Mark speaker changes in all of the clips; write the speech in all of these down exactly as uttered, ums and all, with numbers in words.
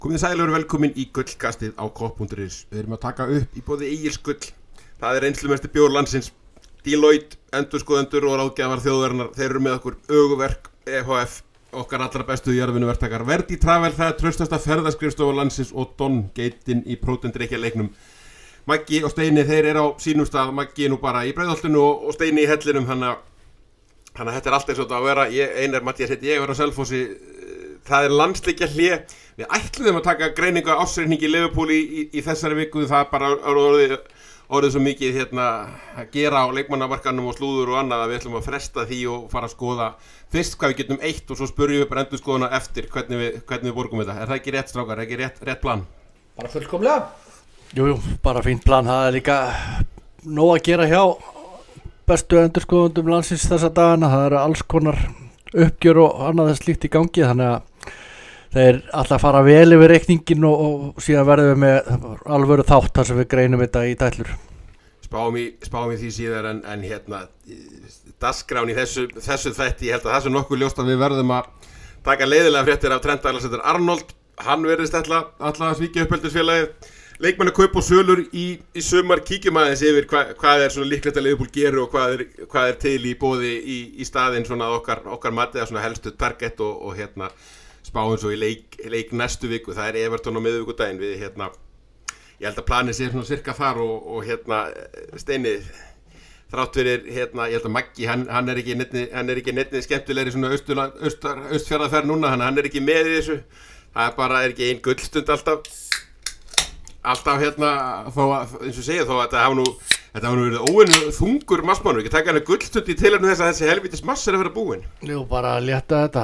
Speaker 1: Komið sælir og velkomin í gullkastið á kopp punktur is. Við erum að taka upp í boði Egils gull. Það er reynslumesti bjór landsins. Deloitte, endurskoðendur og ráðgjafar þjóðarinnar. Þeir eru með okkur Öguverk, E H F, okkar allra bestu jarðvinnuverktakar. Verdi Travel, það er traustasta ferðaskrifstofa landsins og Don Geitin í prótendrykkja leiknum. Maggi og Steini, þeir eru á sínum stað. Maggi nú bara í Breiðholtinu og, og Steini í hellinum. Þannig að þetta er allt eins og þetta að vera. Ég, Einar Matthías heiti ég, er á Selfossi. Það er landsleikja hlé. Við ætluðum að taka greiningu á ársreikningi Liverpool í, í, í þessari viku. Það er bara orðið, orðið svo mikið hérna, að gera á leikmannamarkanum og slúður og annað að við ætlum að fresta því og fara að skoða fyrst hvað við getum eitt og svo spurjum við bara endurskoðuna eftir hvernig við, hvernig við borgum þetta. Er það ekki rétt, strákar? Er ekki rétt, rétt plan?
Speaker 2: Bara fullkomlega.
Speaker 3: Jú, jú, bara fínt plan. Það er líka nóg að gera hjá bestu endurskoðundum landsins þessa dagana. Það eru alls konar uppgjör og annað þess slíkt í gangi, þannig að þeir alltaf fara vel yfir reikningin og, og síðan verðum við með alvöru þátt þar sem við greinum þetta í dællur.
Speaker 1: Spáum í, spáum í því síðar en, en hérna dagskrán í þessu, þessu þætti, ég held að það sem nokkuð ljóst að við verðum að taka leiðilega fréttir af Trent Alexander-Arnold. Hann verðist alltaf að svíkja uppeldisfélagið. Leikmanna kaup og sölur í, í sumar. Kíkjum aðeins yfir hva, hvað er svona líklegt að Liverpool gerir og hvað er, hvað er til í boði í, í staðinn svona okkar, okkar matið að svona helstu target og, og hérna spáum svo í leik, leik næstu viku. Það er Everton á miðvikudaginn. Við hérna, ég held að planið sé svona cirka þar og, og hérna Steini, þrátt fyrir hérna, ég held að Maggi, hann, hann er ekki neittni, hann er ekki neittni skemmtilegri svona austurland, austar, austfjarðaferð núna, hann, hann er ekki með í þessu. Það er bara, er ekki ein gullstund alltaf. Alltaf hérna, þó að, eins og segja, þó að þetta hafa nú, þetta hafa nú verið óvenju þungur massmannu, ekki taka hann gullstund í tilefni þess að þessi helvítis mass er að vera búinn.
Speaker 3: Jú, bara að létta þetta.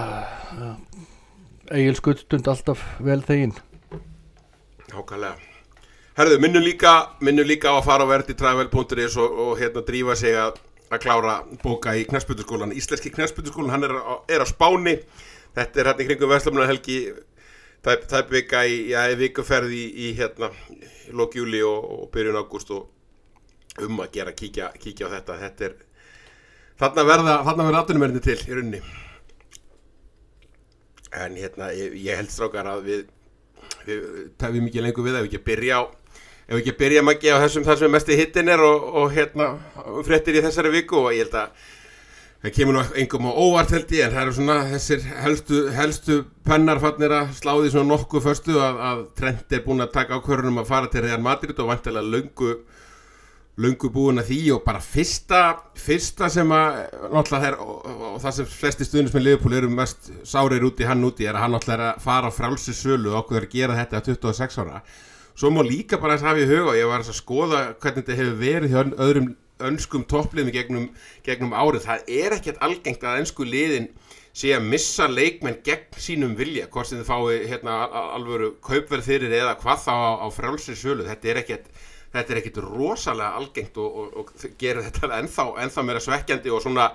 Speaker 3: Egils gullstund alltaf vel þegin.
Speaker 1: Nákvæmlega. Herðu, minnum líka, minnum líka á að fara á verdi travel punktur is og, og hérna drífa sig að, að klára bóka í knattspyrnuskólann. Íslenski knattspyrnuskólann, hann er á, er á Spáni. Þetta er hérna í kringum Verslunarhelgi. Tæp, tæp vika í, já, vikuferð í, í hérna, lok júli og, og byrjun ágúst og um að gera, kíkja, kíkja á þetta. Þetta er, þarna verða, þarna verða atvinnumennirnir til í rauninni. En hérna, ég, ég held strákar að við, við tefum ekki lengur við ef við ekki að byrja á, ef við ekki að byrja Maggi á þessum þar sem mesti hittin er og, og hérna, fréttir í þessari viku og ég held að það kemur nú engum á óvart held ég, en það eru svona þessir helstu, helstu pennar fannir að sláði svona nokkuð föstu að, að Trent er búinn að taka ákvörðun að fara til Real Madrid og vantilega löngu, löngu búinn að því og bara fyrsta, fyrsta sem að náttúrulega þær, og, og það sem flesti stuðnismenn Liverpool eru mest sárir úti hann úti er að hann náttúrulega er að fara á frjálsi sölu og ákveður að gera þetta að tuttugu og sex ára. Svo má líka bara þess að hafa í huga og ég var að skoða hvernig þetta hefur verið hjá öðrum önskum toppliðum gegnum, gegnum árið. Það er ekkert algengt að ensku liðin sé að missa leikmenn gegn sínum vilja, hvort sem þið fái hérna, alvöru kaupverð fyrir eða hvað þá á, á frjálsri sölu. Þetta er ekkert, þetta er ekkert rosalega algengt og, og, og gerir þetta ennþá, ennþá meira svekkjandi og svona,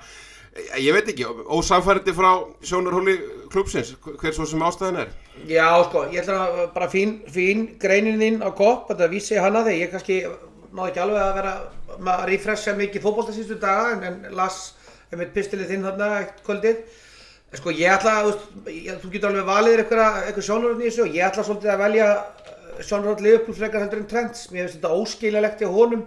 Speaker 1: ég veit ekki, ósamfærandi frá sjónarhóli klúbbsins, hver svo sem ástæðan er.
Speaker 2: Já, sko, ég ætla að bara fín, fín greinin þín á kopp, þetta vísi hana þegar ég kannski náði ekki alveg að vera að refresha mikið fótbolta síðustu daga en, en las einmitt pistilið þinn þarna eitt kvöldið. En sko ég ætla að, þú getur alveg valið eitthvað, eitthvað sjónarhorn í þessu og ég ætla svolítið að velja sjónarhorn Liverpool frekar heldur en Trent. Mér finnst þetta óskiljanlegt hjá honum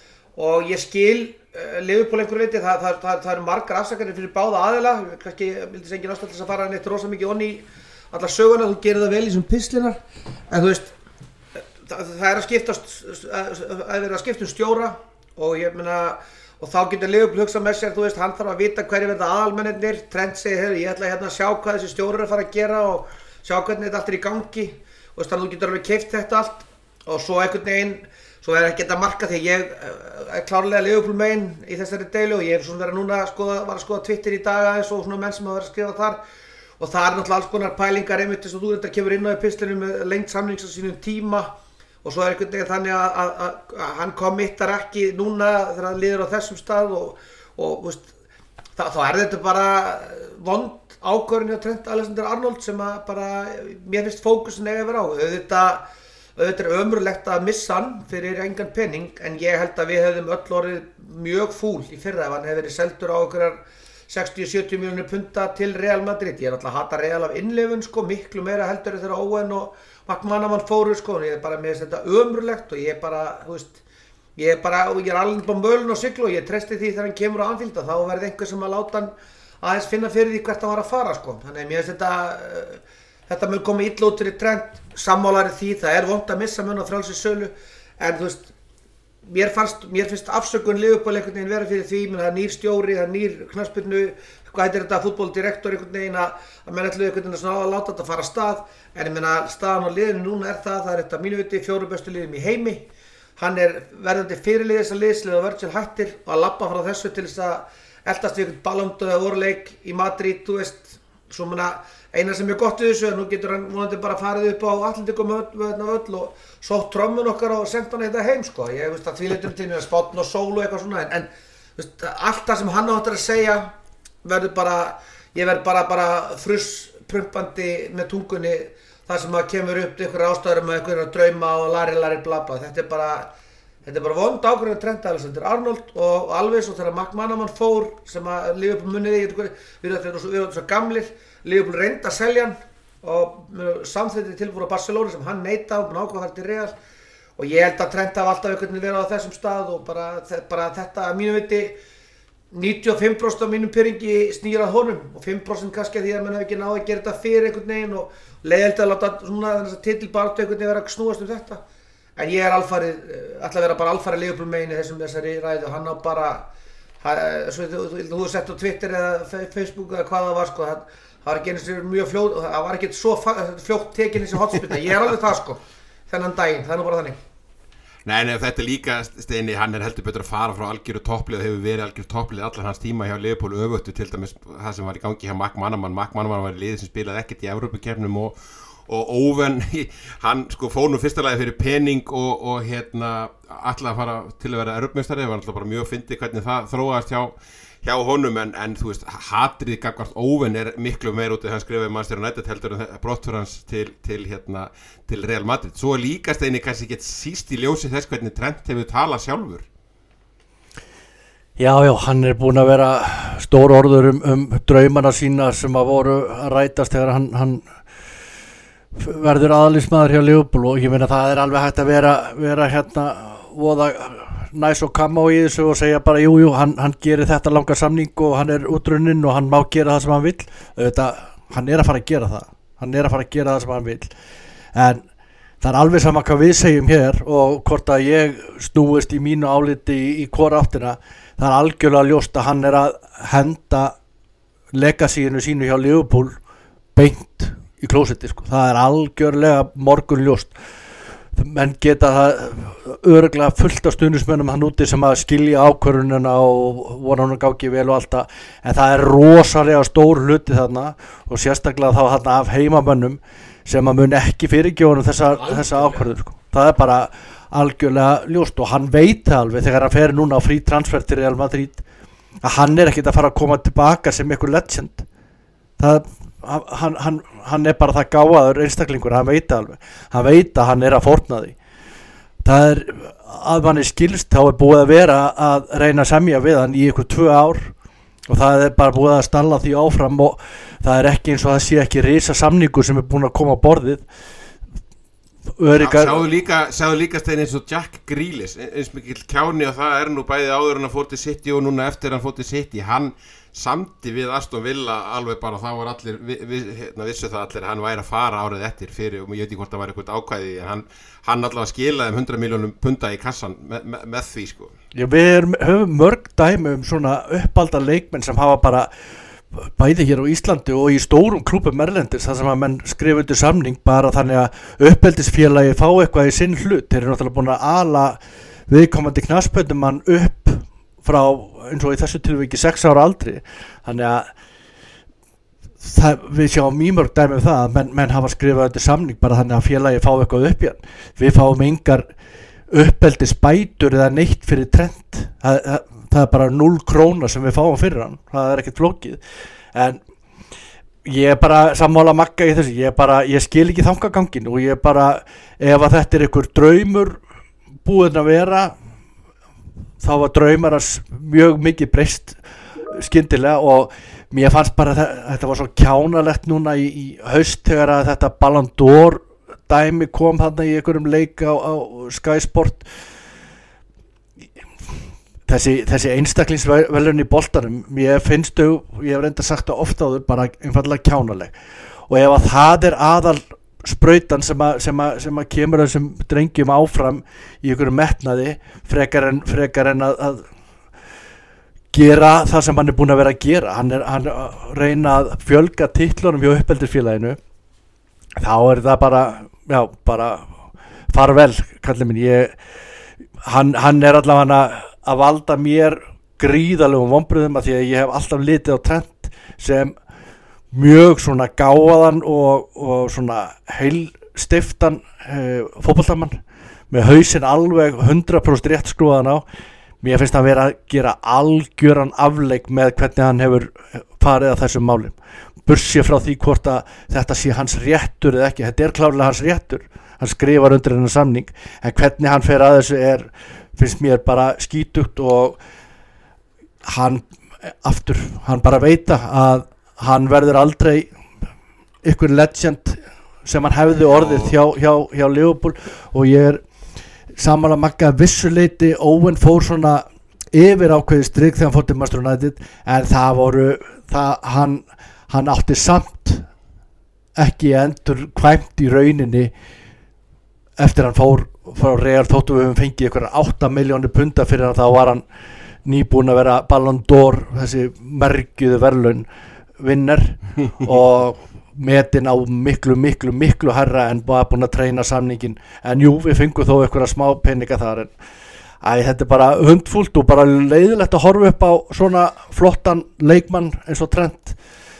Speaker 2: og ég skil uh, Liverpool einhverju leyti, það, það, það, það eru margar afsakanir fyrir báða aðila. Kannski vildi þess engin ástæða til að fara neitt rosa mikið onni í alla söguna, þú gerir það vel í þessum pistlinar. En þú veist, það, það er að skiptast, að vera að skipta um stjóra og ég meina, og þá getur Liverpool hugsað með sér, þú veist, hann þarf að vita hverju verða aðalmennirnir. Trent segir, hey, ég ætla hérna að sjá hvað þessi stjórar er að fara að gera og sjá hvernig þetta allt er í gangi og þannig að þú getur alveg keypt þetta allt og svo einhvern veginn, svo er ekki þetta marka því ég er klárlega Liverpool megin í þessari deilu og ég hef svona verið núna að skoða, var að skoða Twitter í dag aðeins og svona menn sem hafa verið að skrifa þar og það er náttúrulega alls konar pælingar einmitt eins og þú þetta kemur inn á í pislinu með lengt samnings á sínum tíma og svo er einhvern veginn þannig að, að, að, að hann kommittar ekki núna þegar hann liður á þessum stað og, og veist, það, þá er þetta bara vond ákvörðun hjá Trent Alexander-Arnold sem að bara, mér finnst fókusin eiga að vera á. Auðvitað, auðvitað er ömurlegt að missa hann fyrir engan penning en ég held að við hefðum öll orðið mjög fúl í fyrra ef hann hefði verið seldur á okkur sextíu til sjötíu milljónir punta til Real Madrid. Ég er alltaf að hata Real af innlifun sko, miklu meira heldur þegar Owen og McManaman fóru sko, ég er bara með þetta ömurlegt og ég er bara, þú veist, ég er bara, ég er alveg bara mölun og siglu og ég treysti því þegar hann kemur á Anfield þá verði einhver sem að láta hann aðeins finna fyrir því hvert hann var að fara sko, þannig að mér finnst þetta, uh, þetta mun koma illa út fyrir Trent, sammálari því, það er vont að missa mun á frjálsisölu, en þú veist, mér fannst, mér finnst afsökun Liverpool einhvern veginn vera fyrir því, menn það er nýr stjóri, það er nýr knattspyrnu, hvað heitir þetta, fútboldirektor einhvern veginn að, að menn ætluðu einhvern veginn að láta þetta fara af stað, en ég meina staðan á liðinu núna er það, það er þetta mínu viti fjóru bestu liðum í heimi, hann er verðandi fyrirlið þessa liðslið og Virgil hættir og að labba frá þessu til þess að eldast við einhvern ballondu eða orleik í Madrid, þú veist, svo menna eina sem er gott við þessu, nú getur hann vonandi bara farið upp á Atlético völl og sótt trommun okkar og sendt hann þetta heim sko, ég veist að því leitum til mér að spátn og sól og eitthvað svona, en, en veist, allt það sem hann áttur að segja verður bara, ég verð bara, bara fruss prumpandi með tungunni það sem að kemur upp ykkur ástæður um einhverja drauma og lari lari bla bla, þetta er bara þetta er bara vond ákvörðun að Trent Alexander-Arnold og alveg svo þegar McManaman fór sem að Liverpool muniði, við erum svo gamlir, Liverpool reyndi að selja hann og samþykkti tilbúið á Barcelona sem hann neitaði og búinn ákvað að fara til Real og ég held að Trent hafi alltaf einhvern veginn verið á þessum stað og bara, bara þetta að mínu viti níutíu og fimm prósent af mínum pyringi snýr að honum og fimm prósent kannski að því að mann hafi ekki náði að gera þetta fyrir einhvern veginn og leiðilegt að láta svona þess að titilbaráttu einhvern veginn vera að snúast um þetta. En ég er alfarið, ætla að vera bara alfarið Liverpool megin í þessum þessari ræðu, hann á bara, svo þú hefur sett á Twitter eða Facebook eða hvað það var sko, það, það var ekki eins og mjög fljótt, það var ekki svo fljótt tekin þessi hotspinna, ég er alveg það sko, þennan daginn, það er nú bara þannig.
Speaker 1: Nei, nei, þetta er líka Steini, hann er heldur betur að fara frá algjöru topplið og hefur verið algjöru topplið allan hans tíma hjá Liverpool öfugt til dæmis það sem var í gangi hjá McManaman, McManaman var í liði sem spilaði ekkert í Evrópukeppnum og og Owen, hann sko fór nú fyrsta lagi fyrir pening og, og hérna alltaf að fara til að vera Evrópumeistari, það var alltaf bara mjög fyndið hvernig það þróaðist hjá, hjá honum en, en þú veist, hatrið gagnvart Owen er miklu meir út af hann skrifaði Manchester United heldur en brottför hans til, til, hérna, til Real Madrid. Svo líka Steini kannski ekki síst í ljósi þess hvernig Trent hefur talað sjálfur.
Speaker 3: Já, já, hann er búinn að vera stór orður um, um draumana sína sem að voru að rætast þegar hann, hann verður aðalísmaður hjá Liverpool og ég meina það er alveg hægt að vera, vera hérna voða næs og kamma í þessu og segja bara jú, jú, hann, hann gerir þetta langa samning og hann er útrunninn og hann má gera það sem hann vill, þetta, hann er að fara að gera það, hann er að fara að gera það sem hann vill, en það er alveg sama hvað við segjum hér og hvort að ég snúist í mínu áliti í, í hvora áttina, það er algjörlega ljóst að hann er að henda legacyinu sínu hjá Liverpool beint í klósetti sko, það er algjörlega morgunljóst, menn geta það örugglega fullt af stuðningsmönnum hann úti sem að skilja ákvörðunina og vona hann að gangi vel og allt það, en það er rosalega stór hluti þarna og sérstaklega þá þarna af heimamönnum sem að mun ekki fyrirgjóðunum þessa, þessa ákvörðun sko, það er bara algjörlega ljóst og hann veit alveg þegar hann fer núna á frí transfer til Real Madrid að hann er ekkert að fara að koma tilbaka sem einhver legend, það Hann, hann, hann er bara það gáfaður einstaklingur, hann veit alveg, hann veit að hann er að fórna því, það er að manni skilst þá er búið að vera að reyna að semja við hann í ykkur tvö ár og það er bara búið að stalla því áfram og það er ekki eins og það sé ekki risa samningur sem er búin að koma á borðið. Öryggar... Já,
Speaker 1: sjáðu líka, sjáðu líka Steini eins og Jack Grealish, eins mikill kjáni og það er nú bæðið áður en hann fór til City og núna eftir hann fór til City, hann samti við Aston Villa alveg bara þá var allir, vi, vi, hérna, vissu það allir hann væri að fara árið eftir fyrir og ég veit ekki hvort það væri eitthvað ákvæði en hann, hann allavega skilaði um hundrað milljónum punda í kassan me, me, með því sko.
Speaker 3: Já, við erum, höfum mörg dæmi um svona uppalda leikmenn sem hafa bara bæði hér á Íslandi og í stórum klúbum erlendis þar sem að menn skrifa undir samning bara þannig að uppeldisfélagi fá eitthvað í sinn hlut, þeir eru náttúrulega búin að ala viðkomandi knattspyrnumann upp frá eins og í þessu tilviki sex ára aldri, þannig að það, við sjáum mjög mörg dæmi um það að menn, menn hafa skrifað undir samning bara þannig að félagi fá eitthvað upp í hann, við fáum engar uppeldisbætur eða neitt fyrir Trent, það, það, það er bara núll króna sem við fáum fyrir hann, það er ekkert flókið, en ég er bara sammála Magga í þessu, ég, bara, ég skil ekki þangagangin og ég bara, ef að þetta er einhver draumur búinn að vera þá var draumarans mjög mikið breyst skyndilega og mér fannst bara að þetta var svo kjánalegt núna í, í haust þegar að þetta Ballon d'Or dæmi kom þarna í einhverjum leik á, á Sky Sport. Þessi, þessi einstaklingsvelun í boltanum, ég finnst þau, ég hef reynda sagt það ofta áður, bara einfallega kjánaleg. Og ef að það er aðal sprautan sem að, sem að, sem að kemur þessum drengjum áfram í einhverju metnaði, frekar en, frekar en að, að gera það sem hann er búinn að vera að gera. Hann er, hann er að reyna að fjölga titlunum hjá uppeldisfélaginu. Þá er það bara, já, bara farvel, kallið minn. Ég, hann, hann er allavega að valda mér gríðalegum vonbrigðum, af því að ég hef alltaf litið á Trent sem mjög svona gáfaðan og, og svona heilstiftan eh, fótboltamann með hausinn alveg hundrað prósent rétt skrúðan á. Mér finnst hann vera að gera algjöran afleik með hvernig hann hefur farið að þessum málum. Bursið frá því hvort að þetta sé hans réttur eða ekki. Þetta er klárlega hans réttur. Hann skrifar undir hennar samning, en hvernig hann fer að þessu er, finnst mér bara skítugt, og hann aftur, hann bara veita að hann verður aldrei ykkur legend sem hann hefði orðið hjá, hjá, hjá Liverpool, og ég er saman að makka vissuleiti. Owen fór svona yfir ákveði strik þegar hann fór til Manchester United, en það voru það, hann, hann átti samt ekki endur kvæmt í rauninni eftir hann fór frá Real, þóttu við höfum fengið ykkur átta milljónir punda fyrir hann. Þá var hann nýbúinn að vera Ballon d'Or, þessi mergjuðu verðlaun vinner og metin á miklu, miklu, miklu hærra en bara búin að treyna samningin. En jú, við fengum þó einhverja smá peninga þar, en æ, þetta er bara hundfúlt og bara leiðilegt að horfa upp á svona flottan leikmann eins og Trent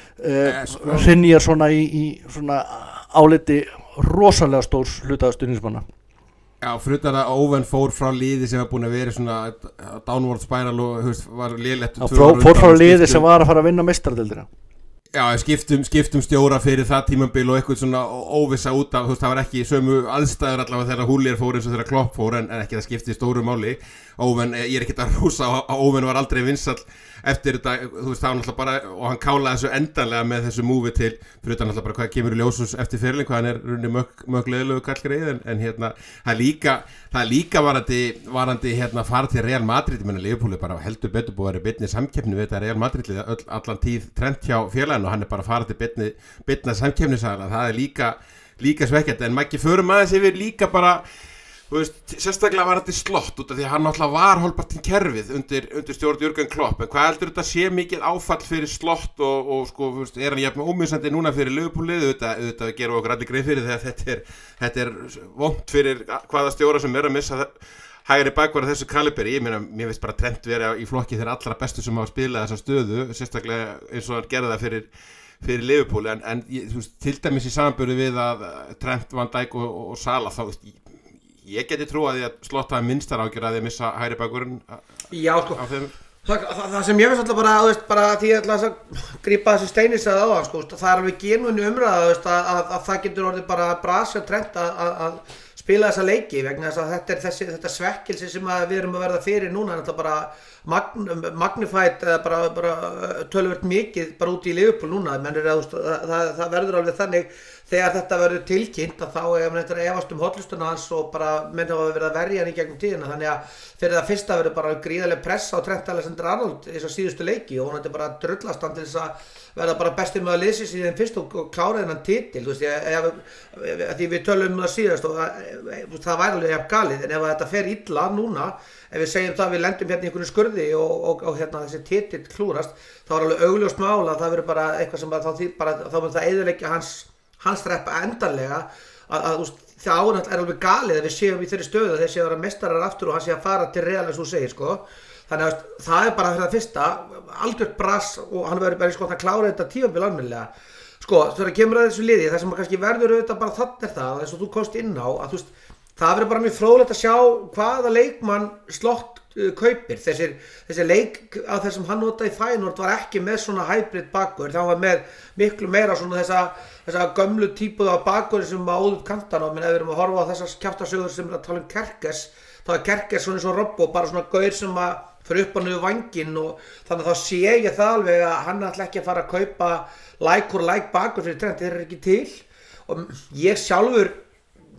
Speaker 3: uh, hrynjar svona í, í svona áliti rosalega stórs hlutaða stuðningsmanna.
Speaker 1: Já, fyrir utan að Owen fór frá liði sem var búin að vera svona downward spiral og hefst, var liðlegt.
Speaker 3: Fór frá liði sem var að fara að vinna meistaradeildina.
Speaker 1: Já, skiptum, skiptum stjóra fyrir það tímabil og eitthvað svona óvissa út af, þú veist, það var ekki sömu aðstæður allavega þegar Húlier fór eins og þegar Klopp fór, en, en ekki það skipti stóru máli. Owen, ég er ekkert að rúsa að Owen var aldrei vinsall eftir þetta, þú veist, það var náttúrulega bara, og hann kálaði þessu endanlega með þessu múfi til, fyrir þetta náttúrulega bara hvað kemur í ljósus eftir fyrirling, hvað hann er runni mög, mögleðilegu kallgreið, en, en hérna, það er líka, það er líka varandi, varandi hérna fara til Real Madrid, ég menna Liverpool er bara heldur betur búið að vera beinni samkeppni við þetta Real Madrid, öll, allan tíð Trent hjá félaginu, og hann er bara farið til beinni, beinna samkeppnisæðala, það er líka, líka svekkjandi, en maður ekki förum aðeins yfir líka bara, þú veist, sérstaklega var þetta slott út af því að hann náttúrulega var hálfpartinn kerfið undir, undir stjórn Jürgen Klopp, en hvað heldur þetta sé mikið áfall fyrir slott og, og sko, þú veist, er hann jafn ómissandi núna fyrir Liverpool-lið, auðvitað, auðvitað gerum við okkur allir grein fyrir þegar þetta er, þetta er vont fyrir hvaða stjóra sem er að missa hægri bakvarð þessu kaliberi. Ég meina, mér finnst bara Trent vera í flokki þeirra allra bestu sem hafa spilað þessa stöðu, sérstaklega eins og hann gerði það fyrir fyrir Liverpool, en, en þú veist, til dæmis í samanburði við að Trent, Van Dijk og, og, og Salah, þá veist, ég geti trúið að ég slottaði minnstar ágjör að ég missa hægri bakurinn.
Speaker 2: Já, sko, það, það, það sem ég finnst alltaf bara, þú veist, bara því ég ætla að grípa þessi Steinis að á það, sko, það er alveg genuínu umræða, þú veist, að, að, að það getur orðið bara brasi og Trent að, að, að spila þessa leiki, vegna þess að þetta er þessi, þetta svekkilsi sem við erum að verða fyrir núna, en þetta bara magn, magnified eða bara, bara töluvert mikið bara út í Liverpool núna, mennir að það, það, það verður alveg þannig þegar þetta verður tilkynnt að þá er þetta efast um hotlustuna hans og bara menn hafa verið að verja hann í gegnum tíðina, þannig að fyrir það fyrsta verður bara gríðarleg pressa á Trent Alexander-Arnold í þessar síðustu leiki og hann er bara drullast hann til þess að verða bara bestur með að liðsins í þeim fyrst og klára þennan titil, þú veist, ég, ég, því við tölum um það síðast og það, það væri alveg jafn galið, en ef þetta fer illa núna, ef við segjum það að við lendum hérna í einhverju skurði og, og, og hérna þessi titil klúrast, þá er alveg augljóst mál að það verður bara eitthvað sem bara, þá, bara, þá mun það eyðileggja hans hans þreppa endanlega að, að það ánægt er alveg galið að við séum í þeirri stöðu að þeir séu að vera meistarar aftur og hann sé að fara til Real eins og þú segir, sko. Þannig að það er bara fyrir það fyrsta algjört brass og hann verður bara sko að klára þetta tímabil almennilega. Sko, þegar kemur að þessu liði, það sem kannski verður auðvitað bara þannig er það, eins og þú komst inn á, að þú veist, það verður bara mjög fróðlegt að sjá hvaða leikmann slott uh, kaupir. Þessir, þessi leik að þessum hann notaði í Feyenoord var ekki með svona hybrid bakvörð, það var með miklu meira svona þessa, þessa gömlu típuð af bakvörð sem var áður kantana, menn ef við erum að horfa á þessar kjaftasögur sem er að tala um Kerkes, þá er Kerkes svona eins og Robbo, bara svona gaur sem að fyrir upp á niður vanginn og þannig að þá sé ég það alveg að hann ætla ekki að fara að kaupa like or like bakvörð fyrir Trent, þeir eru ekki til og ég sjálfur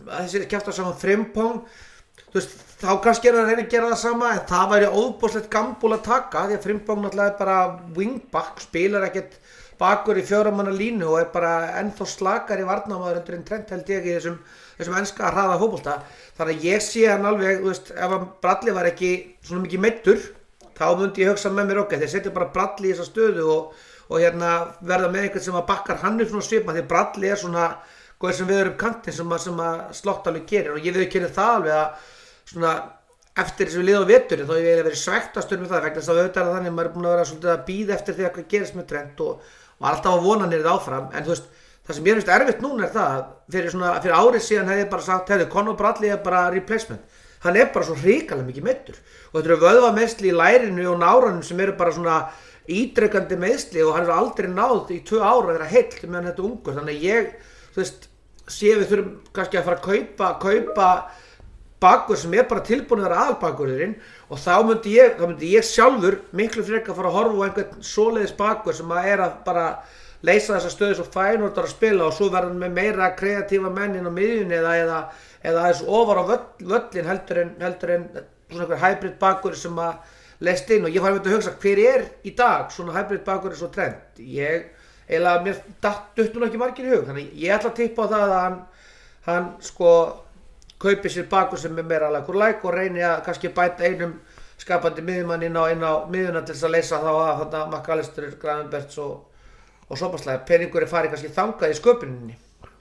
Speaker 2: þessi kjafta saman Frimpong, þú veist, þá kannski er að reyna að gera það sama, en það væri óbúslegt gambúl að taka, því að Frimpong náttúrulega er bara wingback, spilar ekkert bakur í fjóra manna línu og er bara ennþá slakar í varnarmaður undir en Trent held ég í þessum, þessum enska hraða fótbolta. Þannig að ég sé hann alveg, þú veist, ef hann Bradley var ekki svona mikið meiddur, þá myndi ég hugsa með mér okkar, þeir setja bara Bradley í þessa stöðu og, og hérna verða með einhvern sem að bakkar hann upp svona svipa, því Bradley er svona góður sem við erum kantinn sem að, sem að Slott alveg gerir og ég við kynni það alveg að svona eftir þessu lið á veturinn þá hef ég verið svektastur með það vegna þess að auðvitað er þannig að maður er búin að vera svolítið að bíða eftir því að hvað gerist með Trent og var alltaf að vona nýrið áfram, en þú veist, það sem ég finnst erfitt núna er það, fyrir svona, fyrir árið síðan hef ég bara sagt, hefði, Conor Bradley er bara replacement, hann er bara svo hrikalega mikið meiddur, og þetta eru vöðvameðsli í lærinu og náranum sem eru bara svona ítrekkandi meðsli og hann er aldrei náð í tvö ára að vera heill meðan þetta er ungur, þannig að ég, þú veist, sé við þurfum kannski að fara að kaupa, kaupa bakur sem er bara tilbúin að vera aðalbakurinn og þá myndi ég, þá myndi ég sjálfur miklu frekar að fara að horfa á einhvern svoleiðis bakur sem að er að bara leysa þessa stöðu svo Feyenoord að spila og svo verða með meira kreatífa menn inn á miðjunni eða eða, eða aðeins ofar á völl, völlin heldur en, heldur en svona einhver hybrid bakur sem að lest inn og ég fari með að hugsa hver er í dag svona hybrid bakur svo Trent. Ég, eiginlega mér datt duttur ekki margir í hug, þannig ég ætla að tippa á það að hann, hann sko kaupi sér bakur sem er meira alveg like og reyni að kannski bæta einum skapandi miðjumann inn á, inn á miðjuna til þess að leysa þá að þetta McAllister, Gravenberch og, og svoparslega. Peningur er farið kannski þangað í sköpuninni.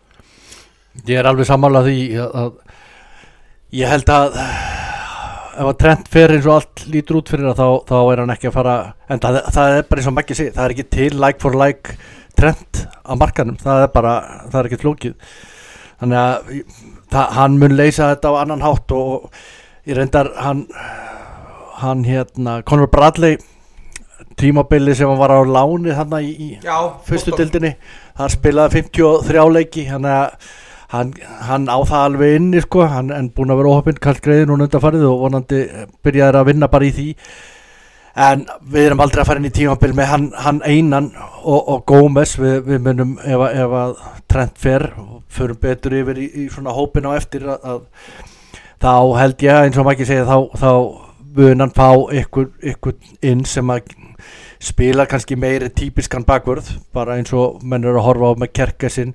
Speaker 3: Ég er alveg sammála því að, að ég held að ef að Trent fer eins og allt lítur út fyrir það þá, þá er hann ekki að fara, en það, það er bara eins og Maggi segir, það er ekki til like for like Trent á markanum, það er bara, það er ekki flókið. Þannig að það, hann mun leysa þetta á annan hátt og ég reyndar hann, hann hérna, Conor Bradley, tímabili sem hann var á láni þarna í, í
Speaker 2: Já,
Speaker 3: fyrstu deildinni, þar spilaði fimmtíu og þrjá leiki, þannig að hann, hann á það alveg inni sko, hann er búin að vera óheppinn kalt greiðin og undanfarið og vonandi byrjaði að vinna bara í því. En við erum aldrei að fara inn í tímabil með hann, hann einan og, og Gómez, við, við munum ef, ef að Trent fer og förum betur yfir í, í svona hópin á eftir að, að þá held ég eins og maður ekki segja þá, þá mun hann fá ykkur, ykkur inn sem að spila kannski meiri típiskan bakvörð, bara eins og menn eru að horfa á með Kerkesinn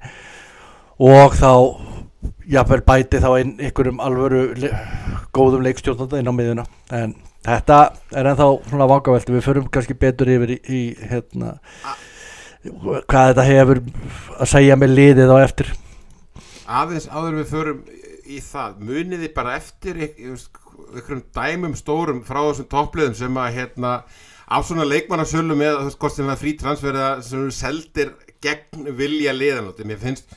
Speaker 3: og þá jafnvel bæti þá inn ykkurum alvöru le, góðum leikstjórnanda inn á miðuna, en þetta er ennþá svona vangavelti, við förum kannski betur yfir í, í hérna, hvað þetta hefur að segja með liðið á eftir.
Speaker 1: Aðeins áður við förum í það, muniði bara eftir einhverjum dæmum stórum frá þessum toppliðum sem að hérna, á svona leikmannasölum eða hvort sem það frí transferða sem eru seldir gegn vilja liðanóti. Mér finnst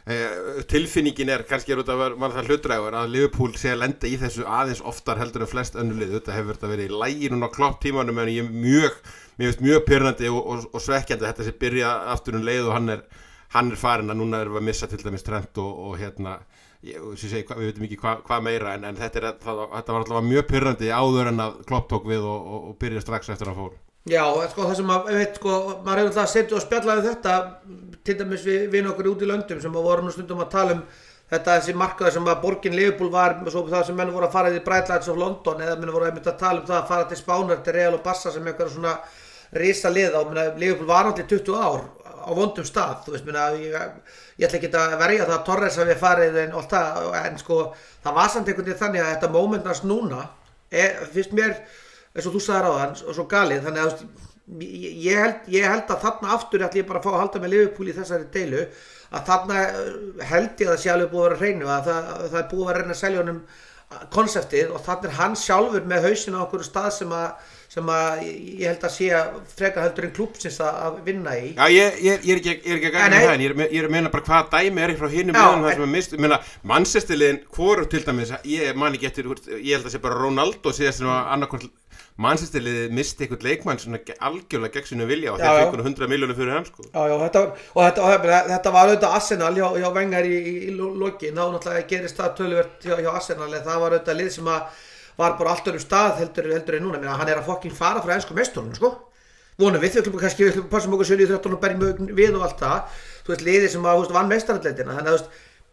Speaker 1: Uh, tilfinningin er, kannski er út að vera það hlutrægur að Liverpool sé að lenda í þessu aðeins oftar heldur en flest önnur lið. Þetta hefur verið í lægi núna á Klopp tímanum en ég er mjög, mér finnst mjög pirrandi og, og, og svekkjandi þetta sé byrja aftur um leið og hann er, hann er farin að núna erum við að missa til dæmis Trent og, og hérna, ég, segi, hva, við veitum ekki hvað hva meira en, en þetta, er, það, þetta var alltaf mjög pirrandi áður en að Klopp tók við og, og, og byrja strax eftir að fór.
Speaker 2: Já, sko, það sem að, veit, sko, maður hefur alltaf setið og spjallað um þetta, til dæmis við vinn okkur út í löndum sem að voru nú stundum að tala um þetta þessi markaður sem að borgin Liverpool var, svo það sem menn voru að fara í Bright Lights of London eða menn voru að tala um það að fara til Spánar, til Real og Barca sem eitthvað svona risa lið á, menna, Liverpool var allir tuttugu ár á vondum stað, þú veist, menna, ég, ég ætla ekki að verja það að Torres hafi farið en allt það, en sko, það var samt einhvern veginn þannig að þetta momentast núna, er, fyrst mér, eins og þú sagðir á þann, og svo galið, þannig að ég, ég, held, ég held að þarna aftur ætla ég bara að fá að halda með Liverpool í þessari deilu, að þarna held ég að það sé alveg búið að vera hreinu, að það, að það er búið að vera að reyna að selja honum konseptið og þannig er hann sjálfur með hausinn á okkur stað sem að, sem að ég held að sé að frekar heldur en klúbbsins að vinna í.
Speaker 1: Já, ég, ég, ég er ekki, ég er ekki að gæta það, en ég er, ég er að meina bara hvað dæmi er frá hinum meðan það sem er mist, ég meina Manchester-liðin, hvoru til dæmis, ég man ekki eftir, ég held að sé bara Ronaldo síðast sem var annarkvort Manchester-liðið misti einhvern leikmann svona algjörlega gegn sínu vilja og þeir fengur hundrað milljónir fyrir hann sko.
Speaker 2: Já, já, þetta var, og þetta, og þetta var auðvitað Arsenal hjá, hjá Wenger í, í, í lokin, þá náttúrulega gerist það töluvert hjá, hjá Arsenal, en það var auðvitað lið sem að var bara allt öðrum stað heldur, heldur en núna, hann er að fokkin fara frá ensku meisturunum, sko. Vonum við, við kannski við passum okkur sjö í þrettán og berjum við og allt það, þú veist, liðið sem að, þú veist, vann meistaraldeildina, þannig að, þú veist,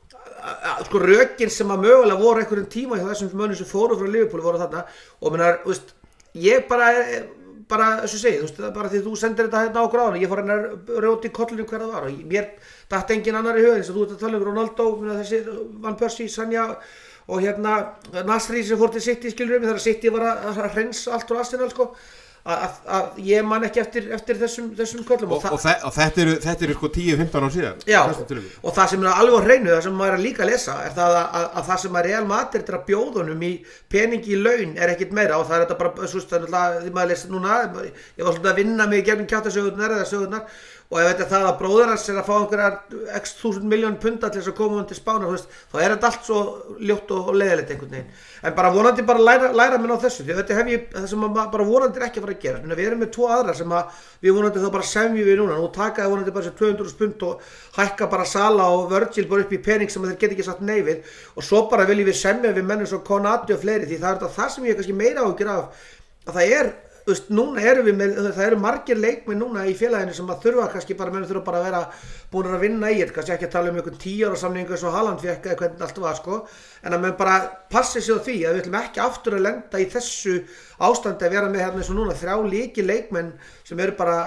Speaker 2: að, sko rökin sem að mögulega voru einhverjum tíma hjá þessum mönnum sem fóru frá Liverpool voru þarna og minnar, þú veist, ég bara bara, þess að segja, þú veist, bara því þú sendir þetta hérna á gráðinu, ég fór hérna rjóti í kollinu hver það var og mér datt engin annar í hugin eins og þú ert að tala um Ronaldo, þessi Van Persie, Sanja og hérna Nasri sem fór til City skilur um þegar City var að, að hreinsa allt úr Arsenal sko að, að ég man ekki eftir, eftir þessum, þessum köllum
Speaker 1: og, og, og, og þetta eru, þetta eru sko tíu fimmtán ár síðan
Speaker 2: já, og það sem er alveg á hreinu það sem maður er líka að lesa er það að, að, að það sem að Real Madrid er að bjóða honum í peningi í laun er ekkit meira og það er þetta bara svo því maður lesa núna ég var svolítið að vinna mig gegnum kjáttasögurnar eða sögurnar og ef þetta er það að bróður hans er að fá einhverjar x þúsund miljón punda til þess að koma hann til Spánar veist, þá er þetta allt svo ljótt og leiðilegt einhvern veginn en bara vonandi bara læra, læra minn á þessu því þetta hef ég það sem bara vonandi er ekki að fara að gera en við erum með tvo aðra sem að við vonandi þá bara semjum við núna nú takaði vonandi bara þessi tvö hundruð pund og hækka bara Sala og Virgil bara upp í pening sem þeir get ekki satt nei við og svo bara viljum við semja við mennum svo Konati og fleiri því það er það sem ég kannski meira áhyggjur af að það er Þú veist, núna erum við með, það eru margir leikmenn núna í félaginu sem að þurfa kannski bara, menn þurfa bara að vera búin að vinna í þetta, kannski ekki að tala um einhvern tíu ára samningu eins og Haaland fekk eða hvernig allt var, sko, en að menn bara passi sig á því að við ætlum ekki aftur að lenda í þessu ástandi að vera með hérna eins og núna þrjá líki leikmenn sem eru bara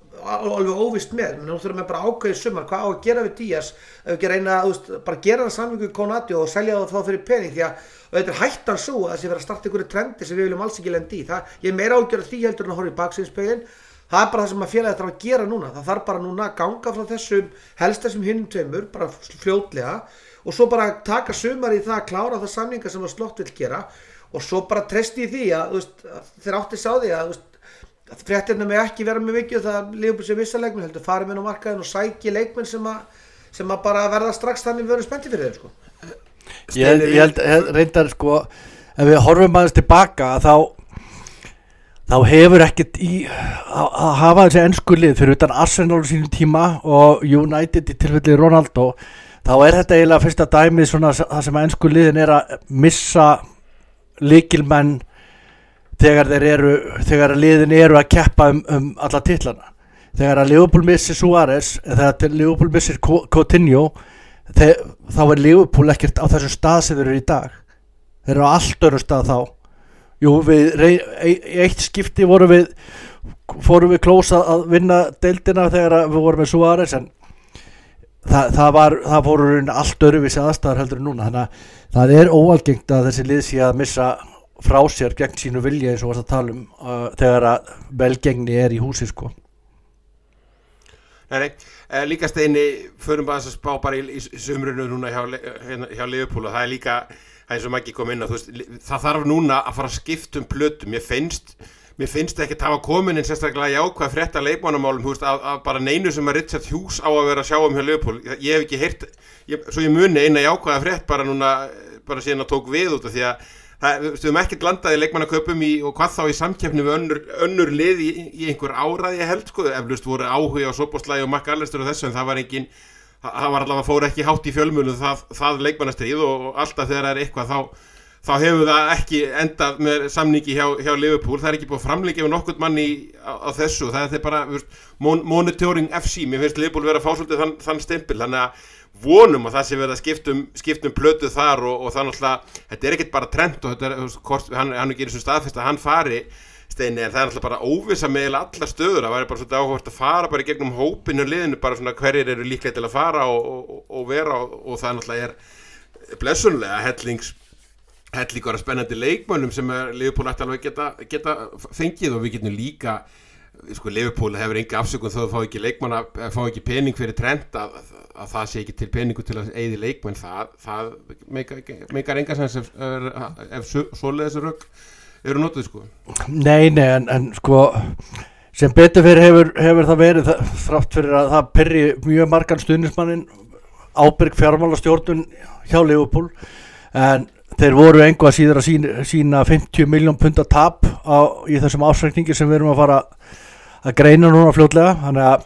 Speaker 2: alveg óvist með, menn nú þurfum við bara ákveðið sumar, hvað á að gera við Díaz, ef við ekki reyna að, þú veist, bara gera það samningu í Konati og selja það þá fyrir pening því að þetta er hættan svo að þessi vera að starta einhverju trendi sem við viljum alls ekki lenda í. Það, ég er meira ágjörð því heldur en að horfa í baksýnisspegilinn. Það er bara það sem að félagið þarf að gera núna. Það þarf bara núna að ganga frá þessum helst þessum hinnum tveimur, bara fljótlega og svo bara taka sumar í það að klára það samninga sem að Slott vill gera og svo bara treysti í því að, þú veist, þeir átti sá því að, þú veist, að fréttirna með ekki vera með vikið það Liverpool sem vissa leikmenn heldur fari með á markaðin og sæki leikmenn sem að, sem að bara verða strax þannig við verðum spennti fyrir þeim sko.
Speaker 3: Ég held, ég held, held reyndar sko ef við horfum aðeins tilbaka þá þá hefur ekkert í að, að hafa þessi ensku lið fyrir utan Arsenal á sínum tíma og United í tilfelli Ronaldo þá er þetta eiginlega fyrsta dæmið svona það sem ensku liðin er að missa lykilmenn þegar þeir eru þegar liðin eru að keppa um, um alla titlana þegar að Liverpool missir Suárez þegar Liverpool missir Coutinho Þeir, þá er Liverpool ekkert á þessum stað sem þeir eru í dag þeir eru á allt öðrum stað þá jú við í eitt skipti vorum við fórum við klósa að vinna deildina þegar við vorum með Suárez en það, það var það voru allt öðruvísi aðstæður heldur en núna þannig að það er óalgengt að þessi lið sé að missa frá sér gegn sínu vilja eins og varst að tala um uh, þegar að velgengni er í húsi sko
Speaker 1: Nei, nei, eh, líka Steini förum bara að spá bara í, í sumrunu núna hjá, hjá Liverpool og það er líka, það er svo Maggi kom inn á, þú veist, það þarf núna að fara að skipta um plötum, mér finnst, mér finnst ekki að hafa komin inn sérstaklega jákvæð frétta leikmannamálum, þú veist, að, að bara neinu sem að Richard Hughes á að vera að sjá um hjá Liverpool, ég hef ekki heyrt, ég, svo ég muni eina jákvæða frétt bara núna, bara síðan að tók við út af því að það, við höfum ekkert landað í leikmannaköpum í, og hvað þá í samkeppni við önnur, önnur lið í, í einhver árað ég held sko, eflaust voru áhuga á Szoboszlai og McAllister og þessu en það var engin, það var allavega fór ekki hátt í fjölmunum það, það leikmannastríð og, og alltaf þegar það er eitthvað þá, þá hefur það ekki endað með samningi hjá, hjá Liverpool, það er ekki búið framleikja við nokkurt manni á, á þessu, það er bara veist, mon, monitoring F C, mér finnst Liverpool vera að fá svolítið þann, þann stempil, þannig að vonum að það sé verið að skiptum, skiptum plötu þar og, og það náttúrulega, þetta er ekkert bara trend og þetta er, hvort, hann, hann er ekki eins og staðfest að hann fari, Steini, en það er náttúrulega bara óvissa með allar stöður, það væri bara svolítið áhugavert að fara bara í gegnum hópinu liðinu, bara svona hverjir eru líklega til að fara og, og, og vera og, og það náttúrulega er blessunlega hellings, hellingur að spennandi leikmönnum sem er Liverpool ætti alveg geta, geta fengið og við getum líka sko Liverpool hefur enga afsökun þó að fá ekki leikmann að fá ekki pening fyrir trend að, að það sé ekki til peningu til að eyði leikmann það, það meikar enga sens ef, ef svoleiðis rögg eru notuð sko
Speaker 3: Nei, nei, en, en sko sem betur fyrir hefur, hefur það verið það, þrátt fyrir að það pyrri mjög margan stuðningsmannin ábyrg fjármálastjórnun hjá Liverpool en þeir voru engu að síður að sína, sína fimmtíu milljón punda tap á, í þessum ásreikningi sem við erum að fara að greina núna fljótlega þannig að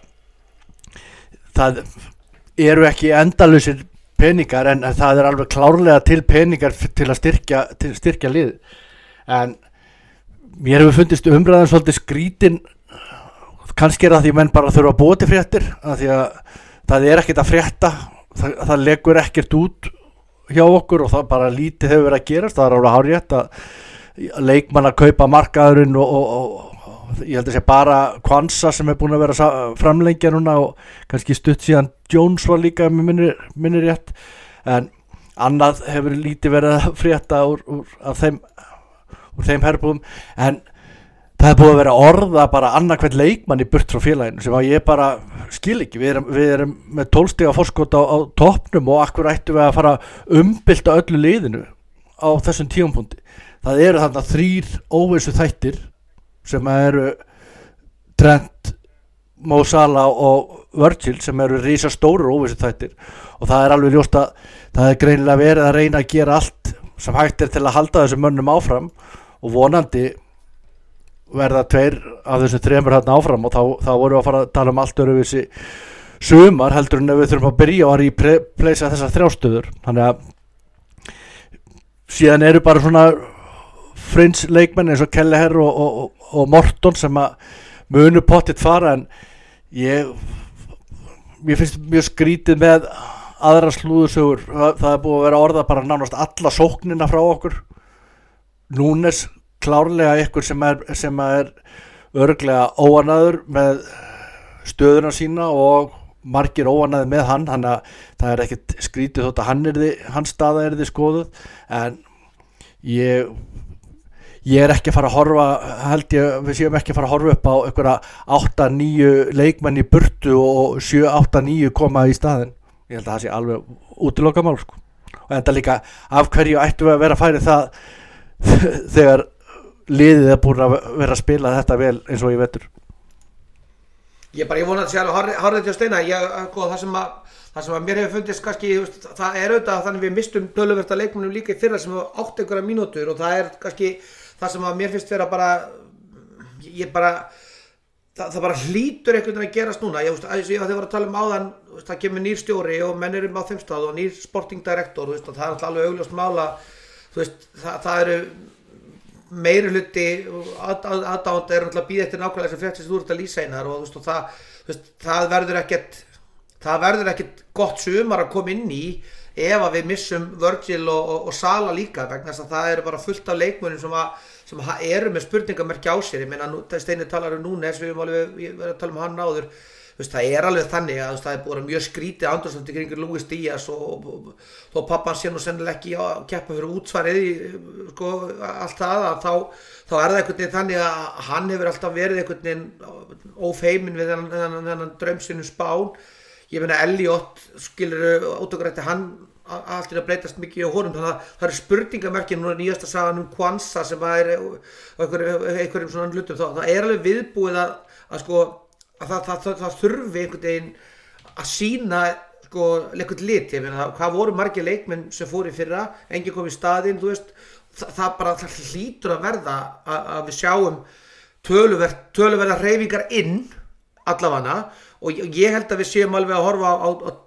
Speaker 3: það eru ekki endalausir peningar en það er alveg klárlega til peningar til að styrkja, til að styrkja lið en mér hefur fundist umræðan svolítið skrítin kannski er það því menn bara þurfa að búa til fréttir að því að það er ekkert að frétta það, það leggur ekkert út hjá okkur og það bara lítið hefur verið að gerast. Það er alveg hárrétt að leikmann að kaupa markaðurinn og, og, og, og ég held að sé bara Kwanza sem er búin að vera framlengja núna og kannski stutt síðan Jones var líka með minni, minni rétt, en annað hefur lítið verið að frétta úr, úr, af þeim, úr þeim herbúðum, en það er búið að vera orða bara annað hvern leikmann í burt frá félaginu sem að ég bara skil ekki. Við erum, við erum með tólf stiga forskot á, á toppnum og akkur ættum við að fara umbylta öllu liðinu á þessum tímapunkti. Það eru þarna þrír óvissu þættir sem eru Trent, Mo Salah og Virgil sem eru rísa stóru óvissu þættir og það er alveg ljóst að það er greinilega verið að reyna að gera allt sem hægt er til að halda þessum mönnum áfram og vonandi verða tveir af þessum þremur hérna áfram og þá, þá vorum við að fara að tala um allt öruvísi sumar heldur en við þurfum að byrja að replacea þessar þrjástöður. Þannig að síðan eru bara svona fringe leikmenn eins og Kelleher og, og, og Morton sem að munu pottitt fara, en ég mér finnst mjög skrítið með aðra slúðursögur. Það, það er búið að vera orða bara nánast alla sóknina frá okkur. Núnes klárlega ykkur sem er, sem er örglega óanaður með stöðuna sína og margir óanaði með hann, þannig að það er ekkert skrítið þótt að hann yrði, hans staða yrði skoðuð, en ég ég er ekki að fara að horfa, held ég við séum ekki að fara að horfa upp á einhverja átta níu leikmenn í burtu og sjö átta níu koma í staðinn. Ég held að það sé alveg útilokað mál sko. Og þetta líka, af hverju ættum við að vera að færi það þegar liðið er búin að vera að spila þetta vel eins og ég vetur.
Speaker 2: Ég bara, ég vona að það sé alveg hárrétt hjá Steina. Ég, sko, það sem að það sem að mér hefur fundist kannski, það er auðvitað þannig við mistum töluvert af leikmönnum líka í fyrra sem átt einhverja mínútur og það er kannski það sem að mér finnst vera bara ég bara það, það bara hlýtur einhvern veginn að gerast núna. Ég veist, að ég var að tala um áðan, það kemur nýr stjóri og menn eru á þeim stað og nýr sporting director, veist, og það er alveg augljóst mála, þú veist, það, það eru meiri hluti aðdáðandi er náttúrulega að bíða eftir nákvæmlega sem fréttir sem þú ert að lýsa einar og, og það, veist, það verður ekkert það verður ekkert gott sumar að koma inn í ef að við missum Virgil og, og, og Salah líka, vegna þess að það eru bara fullt af leikmönnum sem, að, sem að eru með spurningamerki á sér. Ég meina, Steini talar um Núnes, við erum að tala um hann áður. Veist, það er alveg þannig að það er búin mjög skrítið andrúmsloft í kringum Luis Díaz og þó pappa hans sé nú sennilega ekki að keppa fyrir útsvarið í sko, allt það, að þá, þá er það einhvern veginn þannig að hann hefur alltaf verið einhvern veginn ófeimin við þennan, þennan, þennan draumsinu Spán. Ég meina Elliot skilur autogrætti hann allt er að breytast mikið á honum, þannig að það eru spurningamerkin núna nýjasta sagan um Kwanza sem er einhverjum svona hlutum, það er alveg viðbúið að, að sko að það, það, það, það þurfi einhvern veginn að sína sko einhvern lit. Ég meina, hvað voru margir leikmenn sem fóru í fyrra, enginn kom í staðinn, þú veist, það, það bara það hlýtur að verða að, að við sjáum töluvert, töluverða hreyfingar inn allavega og ég, ég held að við séum alveg að horfa á, á, á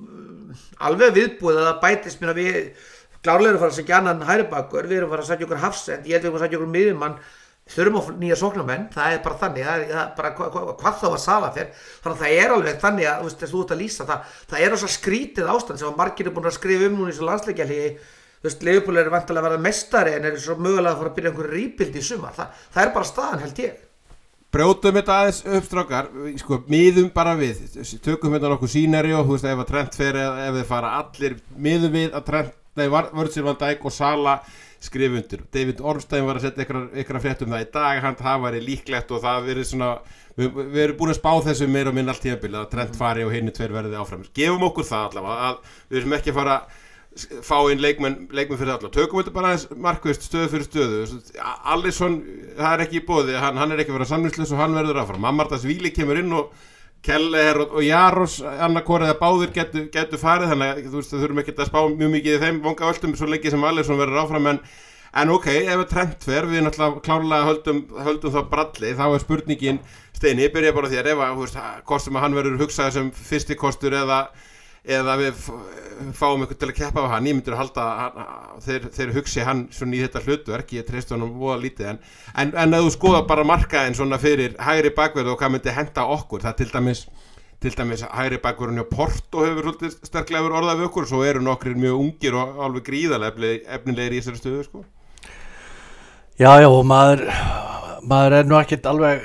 Speaker 2: alveg viðbúið að það bætist mér að við klárlega erum að fara að segja annan hægribakur, við erum að fara að segja okkur hafsend, ég held við erum að segja okkur miðjumann, þurfum á nýja sóknarmenn, það er bara þannig, það er, það er bara hvað, hvað, hvað þá að Salah fer, þannig að það er alveg þannig að, þú veist, þú ert að lýsa það, það er þess að skrítið ástand sem að margir er búin að skrifa um núna í þessu landsleikjahléi, þú veist, Liverpool er vantilega að verða meistari en er svo mögulega að fara að byrja einhverju rebuild í sumar, það, það er bara staðan held ég.
Speaker 1: Brjótum þetta aðeins upp strákar, sko, miðum bara við, tökum hérna nokkuð scenario, þú veist, ef að Trent fer eða ef þeir fara allir miðum við að Trent, nei, Virgil van Dijk og Salah skrifa undir. David Ormstein var að setja ykkur að frétt um það í dag, hann það væri líklegt og það verið svona, við, við erum búin að spá þessu meira og minn allt tímabilið að Trent fari og hinni tveir verði áfram. Gefum okkur það allavega, að við erum ekki að fara fá inn leikmenn, leikmenn fyrir alla. Tökum þetta bara aðeins markvist stöðu fyrir stöðu. Alisson, það er ekki í boði, hann, hann er ekki verið að samningslaus og hann verður áfram. Amardashvili kemur inn og Kelleher og, og Jaros, annarkor eða báðir getur getu farið, þannig að þú veist, þau þurfum ekki að spá mjög mikið í þeim vangavöldum svo lengi sem Alisson verður áfram, en, en ok, ef Trent fer, við náttúrulega klárlega höldum, höldum þá bralli, þá er spurningin, Steini, ég byrja bara því að ef að, þú veist, kostum að hann verður hugsað sem fyrsti kostur eða eða við fáum eitthvað til að keppa á hann, ég myndir að halda hann, þeir, þeir hugsi hann svona í þetta hlutverk, ég treysti honum voða lítið, en, en, en að þú skoða bara markaðin svona fyrir hægri bakverð og hvað myndi henta okkur, það til dæmis til dæmis hægri bakvörðurinn hjá Porto hefur svolítið sterklega verið orðað við okkur, svo eru nokkrir mjög ungir og alveg gríðarlega efnilegir í þessari stöðu sko.
Speaker 3: Já, já, og maður maður er nú ekkert alveg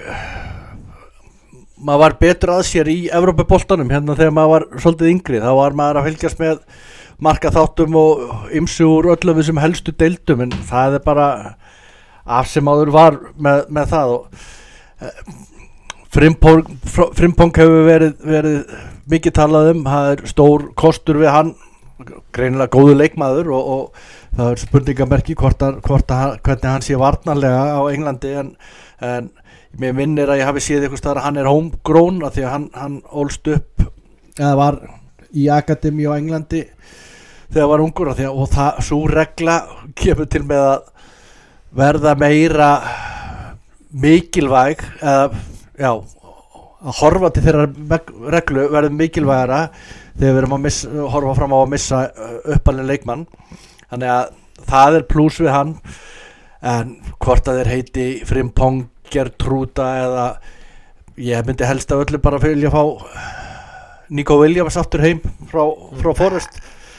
Speaker 3: maður var betur að sér í Evrópuboltanum hérna þegar maður var svolítið yngri, þá var maður að fylgjast með markaþáttum og ymsu úr öllum þessum helstu deildum, en það er bara af sem áður var með, með það og eh, Frimpong, Frimpong hefur verið, verið mikið talað um, það er stór kostur við hann, greinilega góður leikmaður og, og það er spurningamerki hvort að, hvort að, hvernig hann sé varnarlega á Englandi, en, en mér minnir að ég hafi séð eitthvað staðar að hann er homegrown af því að hann, hann ólst upp eða var í akademi á Englandi þegar var ungur og, og það, svo regla kemur til með að verða meira mikilvæg eða já, að horfa til þeirra reglu verður mikilvægara þegar við erum að missa, horfa fram á að missa uppalinn leikmann, þannig að það er plús við hann, en hvort að þeir heiti Frimpong, Gertrúda eða ég myndi helst af öllu bara vilja fá Nico Williams aftur heim frá, frá Forest.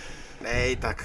Speaker 1: Nei, takk.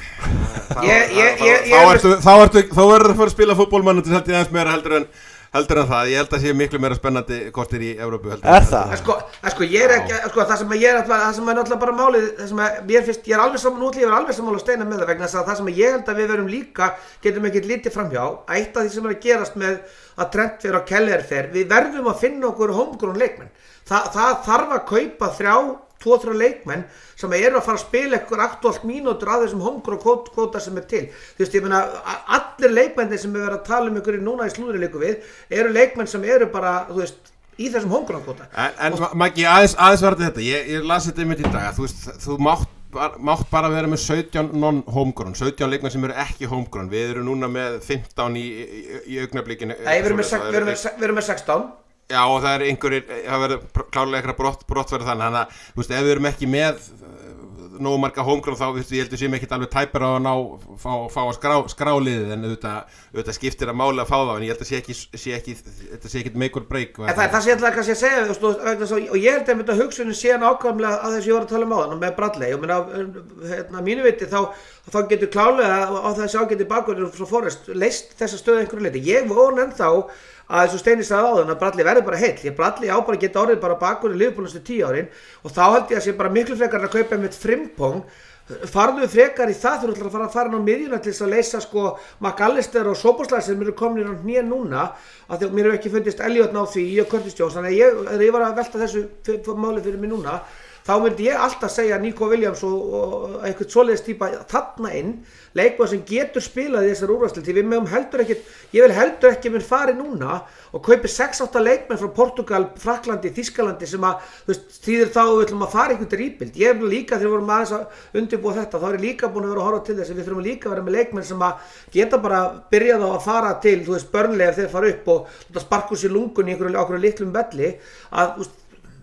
Speaker 2: Ég, ég, ég,
Speaker 1: þá ertu, þá ertu, þá verður það fyrir að spila fótbolmann til held ég aðeins meira heldur en heldur en það. Ég held að sé miklu meira spennandi kortir í Evrópu heldur.
Speaker 3: Er það?
Speaker 2: Sko, sko, ég er ekki, sko, það sem ég er alltaf, það sem er náttúrulega bara málið, það sem að mér finnst, ég er alveg saman útlýð, ég er alveg saman á steina með það vegna þess að það sem ég held að við verum líka, getum ekki litið framhjá, eitt af því sem er að gerast með að Trent fer og Keller fer, við verðum að finna okkur homegrown leikmenn. Þa, það þarf að kaupa þrjá tvo þrjá leikmenn sem eru að fara að spila eitthvað aktuált mínútur að þessum homegrown kvóta sem er til. Þú veist, ég meina, allir leikmennir sem við verðum að tala um ykkur núna í slúðurleiku við, eru leikmenn sem eru bara, þú veist, í þessum homegrown kvóta.
Speaker 1: En, en og... Maggi, aðeins, aðeins varði þetta, ég, ég las þetta einmitt í dag, þú veist, þú mátt, mátt bara vera með sautján non-homegrown, sautján leikmenn sem eru ekki homegrown, við erum núna með fimmtán í, í, í augnablikinu.
Speaker 2: Nei, við erum með, sex, við erum með, við erum með sextán.
Speaker 1: Já, og það er einhverjir, það verður klárlega eitthvað brott, brottverð þannig, þannig að, þú veist, ef við erum ekki með nógu marga homegrown þá, þú veist, ég heldur sem ekki alveg tæpar á að ná, fá, fá að skrá, skráliðið, en auðvitað, auðvitað skiptir að máli að fá það, en ég held að sé ekki, sé ekki, þetta sé ekki make or break.
Speaker 2: En það er það sem ég ætlaði kannski að segja, þú veist, og ég held að þetta hugsunin síðan ákvæmlega að þess ég var að tala um á þann, með Bradley, og minna, hérna, mínu viti, þá, þá getur klálega á þessi ágæti bakgrunn frá Forest leist þessa stöðu einhverju leyti. Ég von ennþá að eins og Steini sagði áðan að Bradley verði bara heill, ég Bradley á bara geta orðið bara bakgrunn í Liverpool næstu tíu árin og þá held ég að sé bara miklu frekar að kaupa með Frimpong, farðu frekar í það þú ætlar að fara að fara á miðjuna til þess að leysa sko McAllister og Szoboszlai sem eru komin á hnén núna, af því að mér hefur ekki fundist Elliot ná því í og Curtis Jones, þannig að ég, þegar ég var að velta þessu máli fyrir mig núna, þá myndi ég alltaf segja Nico Williams og, og eitthvað svoleiðis típa þarna inn, leikmann sem getur spilað í þessar úrvarslu, því við meðum heldur ekkert, ég vil heldur ekki minn fari núna og kaupi sex átta leikmenn frá Portugal, Frakklandi, Þýskalandi sem að, þú veist, þýðir þá við ætlum að fara eitthvað rebuild. Ég er líka, þegar við vorum aðeins að undirbúa þetta, þá er ég líka búin að vera að horfa til þess að við þurfum líka að vera með leikmenn sem að geta bara byrjað á að fara til, þú veist, Burnley ef þeir fara upp og sparka úr sér lungun í einhverju, einhverju litlum velli, að, þú veist,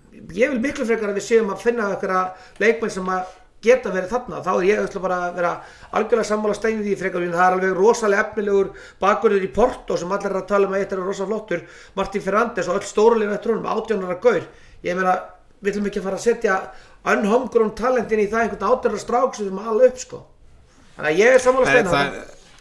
Speaker 2: ég vil miklu frekar að við séum að finna eitthvað leikmenn sem að geta verið þarna, þá er ég ætla bara að vera algjörlega sammála Steini því frekar, það er alveg rosalega efnilegur bakvörður í Porto sem allir er að tala um að eitt er rosa flottur, Martín Fernández og öll stórulegin eftir honum, átján ára gaur, ég meina, við ætlum ekki að fara að setja unhomegrown talentin í það einhvern átján ára strák sem við erum alveg upp sko, þannig að ég er sammála Steini.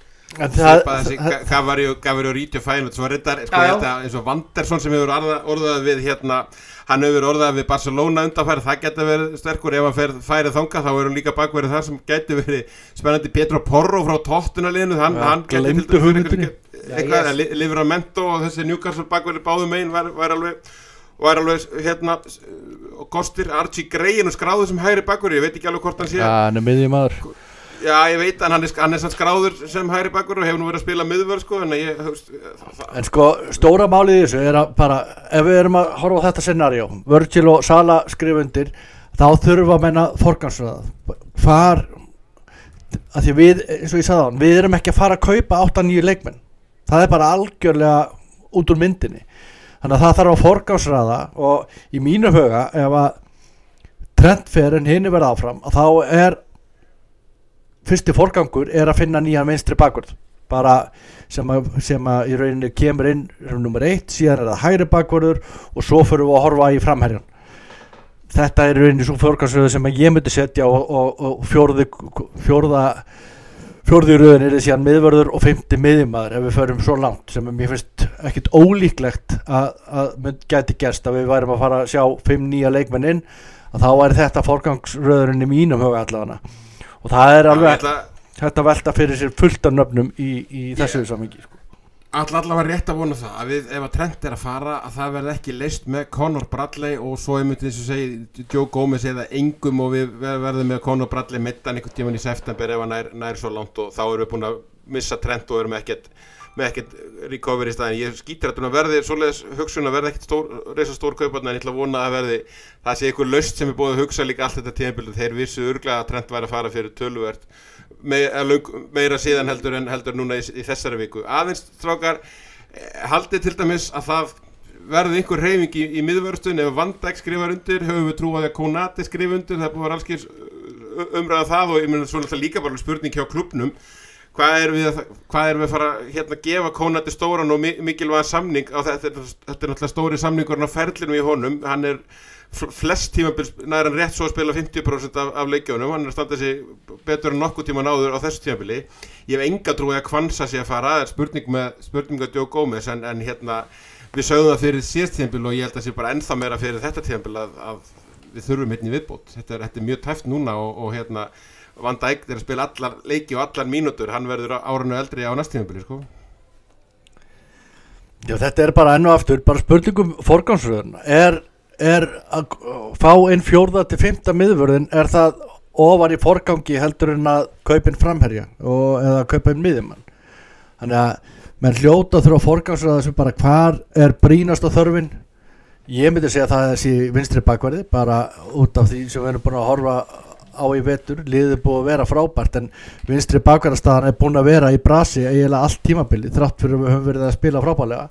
Speaker 1: Svipa þessi Gavari og Rítjó Fænud svo reyndar, sko þetta eins og Vandersson sem hefur orðað við hérna, hann hefur orðað við Barcelona undanfæri, það geta verið sterkur, ef hann fer færið þangað þá er hann líka bakverið þar sem geti verið spennandi. Pedro Porro frá Tottenham-liðinu, hann, ja, hann geti til dæmis eitthvað, Livramento og þessi Newcastle bakverið báðum megin var, var alveg var alveg hérna kostir. Archie Gray og skráður sem hægri bakverið, ég veit ekki alveg hvort hann sé.
Speaker 3: Ja, hann er miðjumaður.
Speaker 1: Já, ég veit, en hann er, hann er sann skráður sem hægri bakkur og hefur nú verið að spila miðvörð, sko, en ég, þú veist...
Speaker 3: En sko, stóra málið í þessu er að bara, ef við erum að horfa á þetta scenario, Virgil og Sala skrifa undir, þá þurfa að menna forgangsraða. Hvar, að því við, eins og ég sagði á hann, við erum ekki að fara að kaupa átta nýju leikmenn. Það er bara algjörlega út úr myndinni. Þannig að það þarf að forgangsraða og í mínu huga, ef að Trentferinn hinni verða áfram, að þá er fyrsti forgangur er að finna nýjan vinstri bakvörð, bara sem að, sem að í rauninni kemur inn sem nummer eitt, síðan er það hægri bakvörður og svo fyrir við að horfa í framherjan. þetta er rauninni svo forgangsröð sem ég myndi setja og, og, og fjórði fjórða fjórði röðin er síðan miðvörður og fimmti miðjumaður ef við förum svo langt sem mér finnst ekkit ólíklegt að, að mynd gæti gerst að við værum að fara að sjá fimm nýja leikmenn inn að þá væri þetta forgangsröðurinn í mínum huga allavega og það er alveg ætla, þetta velta fyrir sér fullt af nöfnum í, í þessu yeah. samhengi sko.
Speaker 1: Alla allavega rétt að vona það að við, ef að Trent er að fara að það verði ekki leyst með Conor Bradley og svo ég myndi eins og segi Joe Gomez eða engum og við verðum með Conor Bradley mittan einhvern tíman í september ef hann nær, nær svo langt og þá erum við búin að missa Trent og erum ekkert með ekkert recovery í staðin. Ég skýtur að verði svoleiðis hugsun að verði ekkert stór, reysa stór kauparna en ég ætla að vona að verði það sé einhver laust sem er búið að hugsa líka allt þetta tímabil þeir vissu örugglega að Trent væri að fara fyrir töluvert meira síðan heldur en heldur núna í, í þessari viku. Aðeins strákar haldið til dæmis að það verði einhver hreyfing í, í miðvörstun ef Van Dijk skrifar undir, höfum við trúið að Konate skrifa undir, það er búið að vera allskis umræða það og ég meina svo náttúrulega líka bara spurning hjá klúbbnum hvað erum við að, hvað erum við að fara hérna að gefa Konate stóran og mikilvægan samning á þetta, þetta er náttúrulega stóri samningurinn á ferlinum í honum, hann er flest tímabil nær hann rétt svo að spila fimmtíu prósent af, af leikjónum, hann er að standa sig betur en nokkuð tíma náður á þessu tímabili ég hef enga trúið að Kvansa sé að fara það er spurning með spurning með Joe Gomez en, en hérna við sögum það fyrir síðast tímabil og ég held að sé bara ennþá meira fyrir þetta tímabil að, að við þurfum hérna í viðbót þetta er, þetta er mjög tæft núna og, og hérna Van Dijk er að spila allar leiki og allar mínútur hann verður árinu eldri á næst tímabili sko.
Speaker 3: Já þetta er bara enn og aftur bara spurningum forgangsröðuna er er að fá einn fjórða til fimmta miðvörðin er það ofar í forgangi heldur en að kaupin framherja og, eða kaupin miðjumann þannig að menn hljóta þurfa að forgangsraða þessu bara hvar er brýnast á þörfin ég myndi segja að það er þessi vinstri bakverði bara út af því sem við erum búin að horfa á í vetur liðið búið að vera frábært en vinstri bakverðarstaðan er búin að vera í brasi eiginlega allt tímabili þrátt fyrir að við höfum verið að spila frábærlega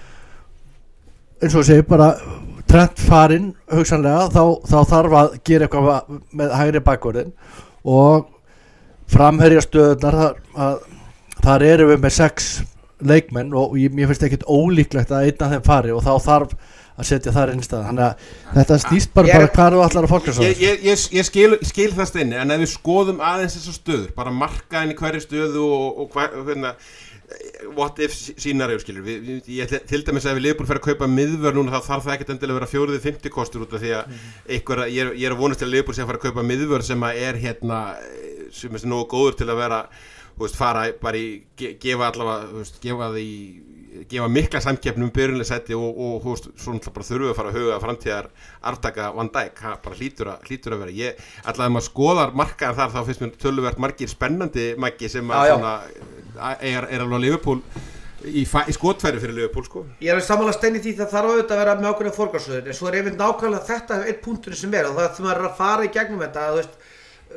Speaker 3: eins og segi bara Trent farinn hugsanlega þá, þá þarf að gera eitthvað með hægri bakvörðin og framherja stöðunar þar, að, þar erum við með sex leikmenn og ég, mér finnst ekkert ólíklegt að einn af þeim fari og þá þarf að setja þar inn í stað þannig að þetta snýst bara,
Speaker 1: ég,
Speaker 3: bara hvað þú ætlar að fólka svo
Speaker 1: ég, ég, ég, ég skil, skil það steini en ef við skoðum aðeins þessar stöður bara marka inn í hverju stöðu og, og hver, hérna what if scenario skilur við, ég, til dæmis ef við Liverpool fer að kaupa miðvörð núna þá þarf það ekkert endilega að vera fjóruði fimmti kostur út af því að einhver, ég, er, ég er að vonast til að Liverpool sé að fara að kaupa miðvörð sem að er hérna sem er nógu góður til að vera þú veist, fara bara í, ge, gefa allavega þú veist, gefa því gefa mikla samkeppni um byrjunlegsæti og, og þú veist, svo náttúrulega bara þurfum við að fara að huga framtíðar arftaka Van Dijk, það bara hlýtur að, hlýtur að vera ég, allavega ef maður skoðar markaðan þar þá finnst mér töluvert margir spennandi maggi sem að svona er, er alveg Liverpool í, í skotfæri fyrir Liverpool sko.
Speaker 2: Ég er að samanlega steini því það þarf auðvitað að vera með ákveðna forgangsröðun en svo er einmitt nákvæmlega þetta einn punktur sem er og það þurfum að fara í gegnum þetta þú veist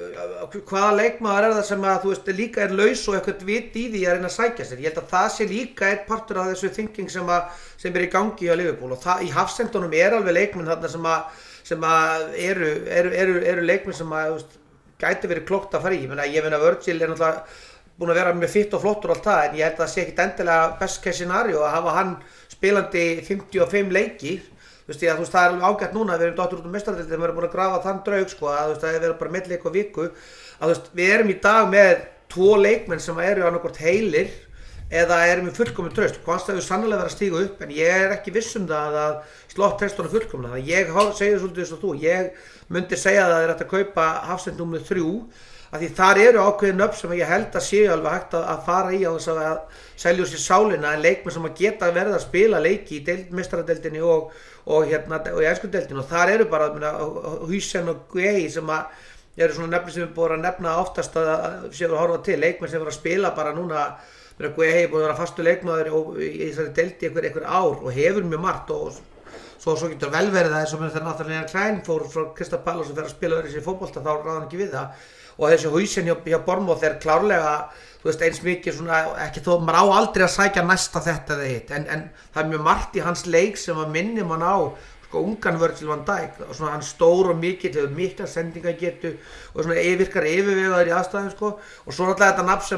Speaker 2: hvaða leikmaður er það sem að þú veist líka er laus og eitthvað vit í því að reyna að sækja sér ég held að það sé líka einn partur af þessu thinking sem, að, sem er í gangi á Liverpool og það, í hafsendunum er alveg leikmenn þarna sem að, sem að eru, eru, eru, eru leikmenn sem að veist, gæti verið klókt að fara í ég meina ég finna Virgil er náttúrulega búin að vera með fitt og flottur og allt það en ég held að það sé ekkit endilega best case scenario að hafa hann spilandi fimmtíu og fimm leiki þú veist, ég, þú veist það er alveg ágætt núna við erum dottir út um meistaradeildinni við erum búin að grafa þann draug sko að þú veist það er verið bara milli eitthvað viku að þú veist við erum í dag með tvo leikmenn sem eru annarkvort heilir eða erum við fullkomin traust hvort það hefur sannlega verið að stíga upp en ég er ekki viss um það að slott testunum fullkomna þannig ég segir svolítið eins og þú ég myndi segja að það er hægt að kaupa hafsend númer þrjú að því þar eru ákveðin upp sem ég held að séu alveg hægt að, að fara í á þess að selja úr sér sálina en leikmenn sem að geta verið að spila leiki í meistaradeildinni og, og, hérna, og í ensku deildinni og þar eru bara Hüsen og Gueye sem að eru svona nefni sem við búin að nefna oftast að séu að horfa til leikmenn sem eru að spila bara núna Gueye hefur búin að vera fastu leikmaður í þessari deildi einhver, einhver ár og hefur mjög margt og svo, svo getur vel verið það eins og þegar náttúrulega Klein fór frá Crystal Palace og fer að spila öðru sér fótbolta þá ráða hann ekki við það og þessi Hüsen hjá, hjá Bournemouth er klárlega þú veist eins mikið svona ekki þó maður á aldrei að sækja næsta þetta eða hitt en, en það er mjög margt í hans leik sem að minni mann á sko ungan Virgil van Dijk og svona hann stór og mikill hefur mikla sendingagetu og svona virkar yfirvegaður í aðstæðum sko og svo náttúrulega þetta nafn sem að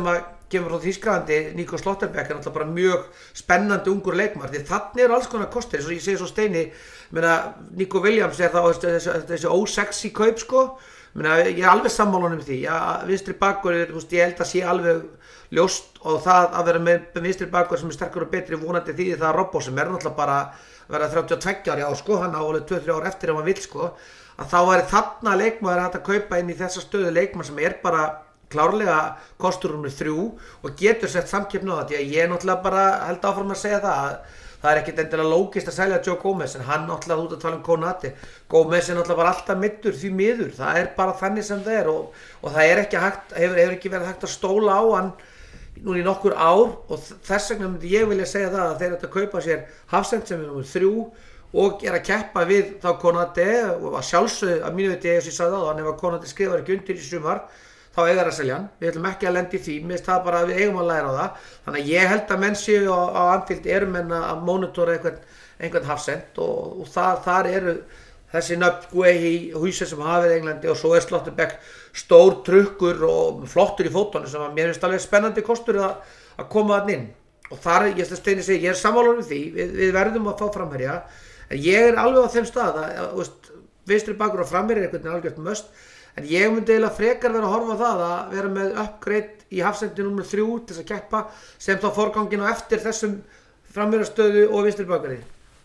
Speaker 2: kemur frá Þýskalandi, Nico Slotterbeck er náttúrulega bara mjög spennandi ungur leikmaður, því þannig eru alls konar kostir, eins og ég segi svo Steini, meina, Nico Williams er það þessi, þessi ósexy kaup sko, meina, ég er alveg sammála um því, að vinstri bakvörður, ég held að sé alveg ljóst og það að vera með vinstri bakvörður sem er sterkur og betri vonandi því það er Robbo sem er náttúrulega bara verða þrjátíu og tvö ári á sko, hann á alveg tvö til þrjú ár eftir ef hann vill sko, að þá væri þarna leikmaður hægt að kaupa inn í þessa stöðu leikmann sem er bara klárlega kostur nummer þrjú og getur sett samkeppni á það, því að ég náttúrulega bara held áfram að segja það að það er ekkert endilega lógist að selja Joe Gomez en hann náttúrulega út að tala um Konate Gomez er náttúrulega bara alltaf middur því miður, það er bara þannig sem það er og, og það er ekki hægt, hefur, hefur ekki verið hægt að stóla á hann núna í nokkur ár og þess vegna myndi ég vilja segja það að þeir ættu að kaupa sér Hafsend sem er nummer þrjú og er að keppa við þá Konate og að sjálfsögðu að mínu veit ég eins og ég sagði það, ef Konate skrifar ekki undir í sumar þá eiga að selja hann, við ætlum ekki að lenda í því, mér finnst það bara að við eigum að læra á það, þannig að ég held að menn séu á, á Anfield eru menn að monitora einhvern, einhvern Hafsend og, og það, þar eru þessi nöfn Guehi húsið sem hafið í Englandi og svo er Slotterbeck stór trukkur og flottur í fótunum sem að mér finnst alveg spennandi kostur að, að koma þarna inn og þar, ég ætla að steini sig, ég er sammála um því, við, við verðum að fá framherja, en ég er alveg á þeim stað að, að vinstri bakur og framherja er einhvern veginn algjört must. En ég myndi eiginlega frekar vera að horfa á það að vera með upgrade í Hafsendi nummer þrjú til þess að keppa sem þá forgangin á eftir þessum framherjastöðu og vinstri bakari.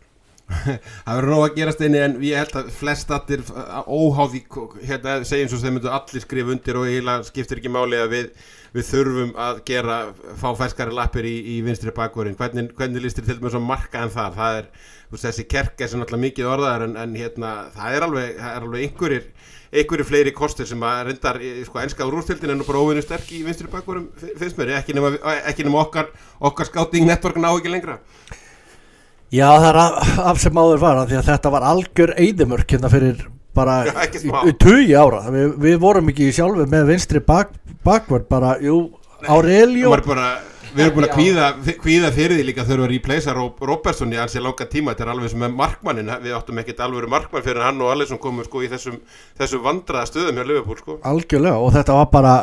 Speaker 1: Það verður nóg að gerast einni en ég held að flest allir óháði hérna segjum svo þeir myndu allir skrifa undir og eiginlega skiptir ekki máli að við, við þurfum að gera fá ferskari lappir í, í vinstri bakvörðin. Hvernig, hvernig listir til dæmis að marka en þar? Það er veist, þessi Kerkes er náttúrulega mikið orðaðar en, en hérna það er alveg, það er alveg einhverjir einhverju fleiri kostir sem að reyndar sko enska úrvalsdeildin er nú bara óvinni sterk í vinstri bakvörðum finnst mér, ekki nema, ekki nema okkar okkar scouting network ná ekki lengra.
Speaker 3: Já, það er af, af sem áður var því að þetta var algjör eyðimörk hérna fyrir bara
Speaker 1: Já,
Speaker 3: í tugi ára. Við, við vorum ekki sjálfur með vinstri bak, bakvörð bara, jú, Aurelio
Speaker 1: bara, við erum búin að kvíða, kvíða fyrir því líka þurfa að replacea Robertson í ansi langa tíma, þetta er alveg sem með markmannin, við áttum ekkert alveg markmann fyrir hann og Alisson komu sko í þessum, þessum vandraða stöðum hjá Liverpool sko.
Speaker 3: Algjörlega og þetta var bara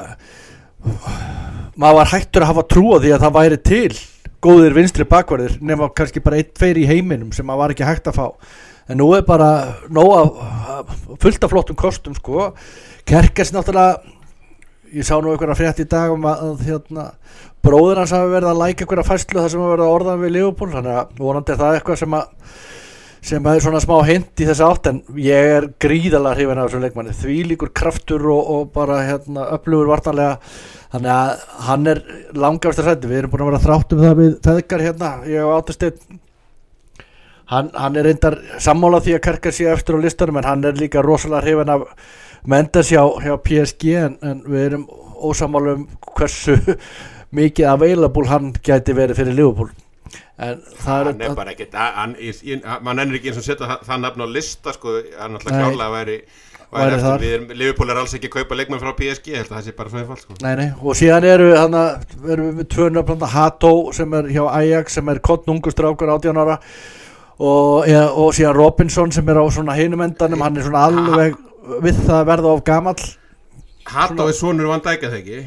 Speaker 3: maður var hættur að hafa trú á því að það væri til góðir vinstri bakvarðir nema kannski bara einn, tveir í heiminum sem maður var ekki hægt að fá en nú er bara nóga fullt af flottum kostum sko. Kerkes náttúrulega ég sá nú einhverja frétt í dag um að, að hérna, bróðir hans hafi verið að læka einhverja færslu þar sem hafi verið að orðan við Liverpool þannig að vonandi er það eitthvað sem að sem að er svona smá hint í þessu átt en ég er gríðalega hrifinn af þessum leikmanni þvílíkur kraftur og, og bara hérna öflugur vartanlega þannig að hann er langafstur sæti við erum búin að vera þrátt um það við feðgar hérna ég og Áttasteinn hann, hann er reyndar sammála því að Kerkes sé eftir á listanum en hann er líka rosalega hrifinn af Mendes hjá, hjá P S G en, en við erum ósammála um hversu mikið available hann gæti verið fyrir Liverpool en það
Speaker 1: hann er bara ekkert mann ennir ekki eins og setja það, það nafn á lista sko, hann alltaf klárlega væri, væri eftir, við erum, Liverpool er alls ekki að kaupa leikmann frá P S G, ég held að það sé bara svo einfalt sko.
Speaker 3: Nei, nei, og síðan eru hann erum við með tvö nöfn, Hato sem er hjá Ajax sem er kottnungur strákur átján ára og, ja, og síðan Robinson sem er á svona hinum endanum hann er svona alveg við það að verða of gamall
Speaker 1: Hato er sonur Van Dijk eða ekki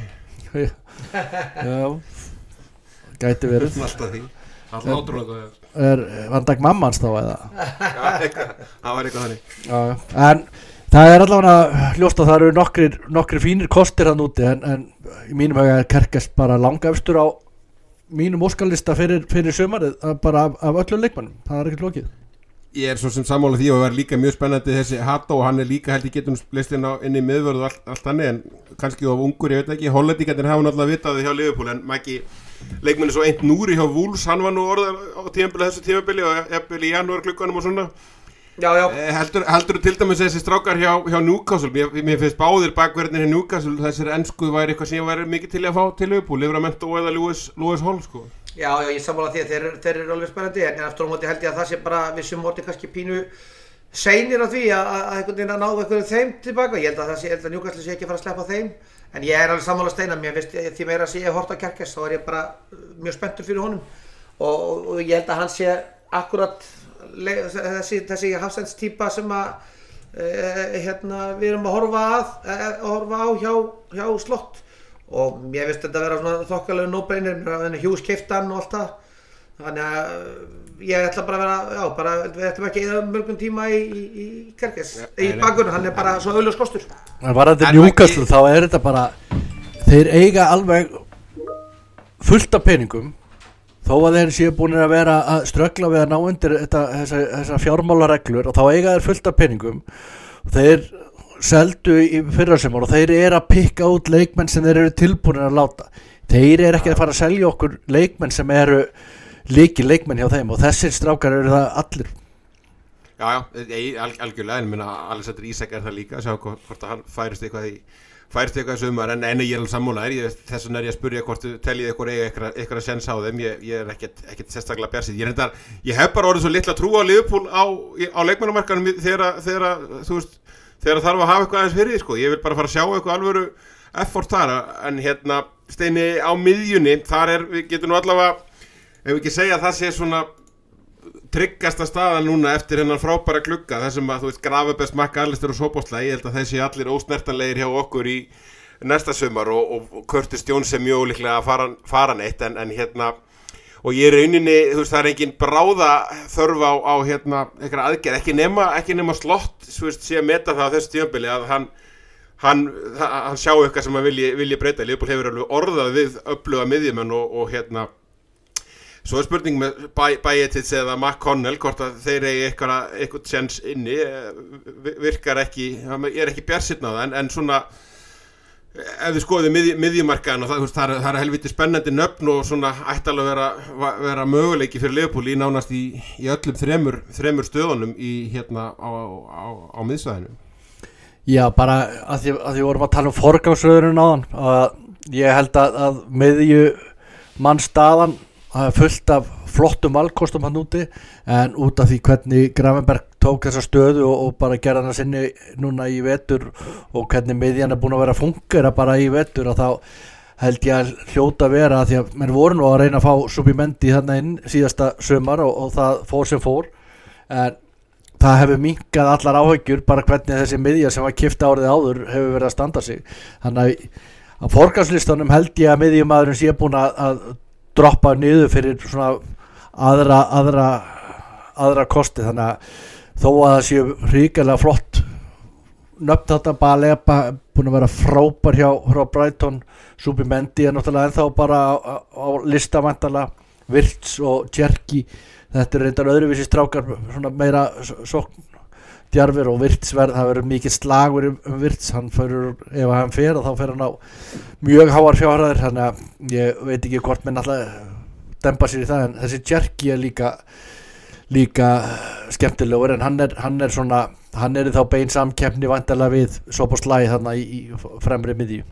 Speaker 3: já gæti verið
Speaker 1: alltaf því alltaf ótrúlega
Speaker 3: er Van Dijk mammans þá eða
Speaker 1: já, það var eitthvað þannig
Speaker 3: já, en það er allavega ljóst að það eru nokkrir, nokkrir fínir kostir hann úti en, en í mínum huga er Kerkes bara langefstur á mínum óskalista fyrir, fyrir sömarið bara af, af öllum leikmannum, það er ekkert lokið
Speaker 1: Ég er svo sem sammála því og var líka mjög spennandi þessi Hato og hann er líka held ég getum listinn á inn í miðvörð og allt, allt hannig en kannski of ungur, ég veit ekki, hollendingarnir hafa náttúrulega vitað hjá Liverpool en Maggi leikmenni svo einn núri hjá Wolves, hann var nú orðað á tímabili þessu tímabili og jafnvel í janúar klukkanum og svona
Speaker 2: Já, já
Speaker 1: Heldur, heldur til dæmis þessi strákar hjá, hjá Newcastle, mér, mér finnst báðir bakverðinir hjá Newcastle, þessir ensku væri eitthvað sem ég væri mikið til að fá til Liverpool, Livramento eða Lewis, Lewis Hall sko
Speaker 2: Já, já, ég sammála því að þeir, þeir eru alveg spennandi en aftur á móti held ég að það sé bara vissum móti kannski pínu seinir á því að, að einhvern veginn að ná einhverjum þeim tilbaka ég held að það sé, held að Newcastle sé ekki að fara að sleppa þeim en ég er alveg sammála Steina, mér finnst því meira að sé ég hort á Kerkes þá er ég bara mjög spenntur fyrir honum og, og, og ég held að hann sé akkurat þessi, þessi Hafsends típa sem að e, hérna, við erum að horfa að, að horfa á hjá, hjá Slott og ég veist þetta vera svona þokkalegu no-brainer með Hughes keyptan og allt það þannig að ég ætla bara að vera já, bara, við ætlum ekki eða mörgum tíma í, í, í Kerkes, ja, í bakgrunn hann er bara svo augljós kostur
Speaker 3: en var þetta Newcastle þá er þetta bara þeir eiga alveg fullt af peningum þó að þeir séu búin að vera að ströggla við að ná undir þetta, þessa, þessa fjármálareglur og þá eiga þeir fullt af peningum og þeir seldu í fyrrasumar og þeir eru að pikka út leikmenn sem þeir eru tilbúinir að láta þeir eru ekki að fara að selja okkur leikmenn sem eru líki leikmenn hjá þeim og þessir strákar eru það allir
Speaker 1: Já, já, al- algjörlega en minna Alexander Isak er það líka sjá hvort að hann færist eitthvað í færst eitthvað sumar en enn ég er alveg sammálaður þess vegna er ég að spyrja hvort teljið ykkur eiga eitthvað, eitthvað að sjens á þeim ég, ég er ekkert, ekkert sérstaklega bjarsið ég, reyndar, ég hef bara orðið svo litla trú á Liverpool á, á leikmannamarkanum þegar, þegar, þú veist, þegar þarf að hafa eitthvað aðeins fyrir því sko. Ég vil bara fara að sjá eitthvað alvöru effort þar en hérna Steini á miðjunni þar er, við getum nú allavega ef við ekki segja að það sé svona tryggasta staðan núna eftir hennan frábæra glugga þessum að þú veist Gravenberch, McAllister og Szoboszlai ég held að þessi allir ósnertanlegir hjá okkur í næsta sumar og, og Curtis Jones er mjög líklega að fara, fara neitt en, en hérna og ég er rauninni, þú veist það er engin bráða þörf á, á hérna eitthvað aðgerð, ekki nema, ekki nema slott þú veist sé að meta það á þessu tímabili að hann hann, hann sjá eitthvað sem hann vilji, vilji breyta Liverpool hefur alveg orðað við öfluga miðjumenn og, og hérna Svo er spurning með Bajetić eða McConnell hvort að þeir eigi eitthvað eitthvað sjens inni virkar ekki, ég er ekki bjarsinn á það en, en svona ef við skoðum mið, miðjumarkaðan og það, það, er, það er helviti spennandi nöfn og svona ættalega vera, vera möguleiki fyrir Liverpool í nánast í, í öllum þremur, þremur stöðunum í hérna á, á, á miðsvæðinu.
Speaker 3: Já, bara að því, að því vorum að tala um forgangsröðurinn áðan og ég held að, að miðju mannstaðan það er fullt af flottum valkostum hann úti en út af því hvernig Gravenberch tók þessa stöðu og, og bara gerði hana sinni núna í vetur og hvernig miðjan er búin að vera að fungera bara í vetur og þá held ég að hljóta að vera því að menn voru nú að reyna að fá Subimendi þarna inn síðasta sumar og, og það fór sem fór en það hefur minnkað allar áhyggjur bara hvernig þessi miðja sem var keypt árið áður hefur verið að standa sig þannig að á forgangslistanum held ég að miðjumaðurinn sé búin að, að droppa niður fyrir svona aðra, aðra, aðra kosti þannig að þó að það séu hrikalega flott nöfn þetta Baleba búin að vera frábær hjá, hjá Brighton Subimendi er náttúrulega ennþá bara á, á, á lista vantarlega Wirtz og Cherki þetta er reyndar öðruvísi strákar svona meira sókn djarfir og Wirtz verð, það verður mikið slagur um, um Wirtz, hann fyrir, ef hann fer þá fer hann á mjög háar fjárhæðir þannig að ég veit ekki hvort minn alltaf dempa sér í það en þessi Cherki er líka líka skemmtilegur en hann er, hann er svona, hann er þá bein samkeppni vantarlega við Szoboszlai þarna í, í fremri miðju.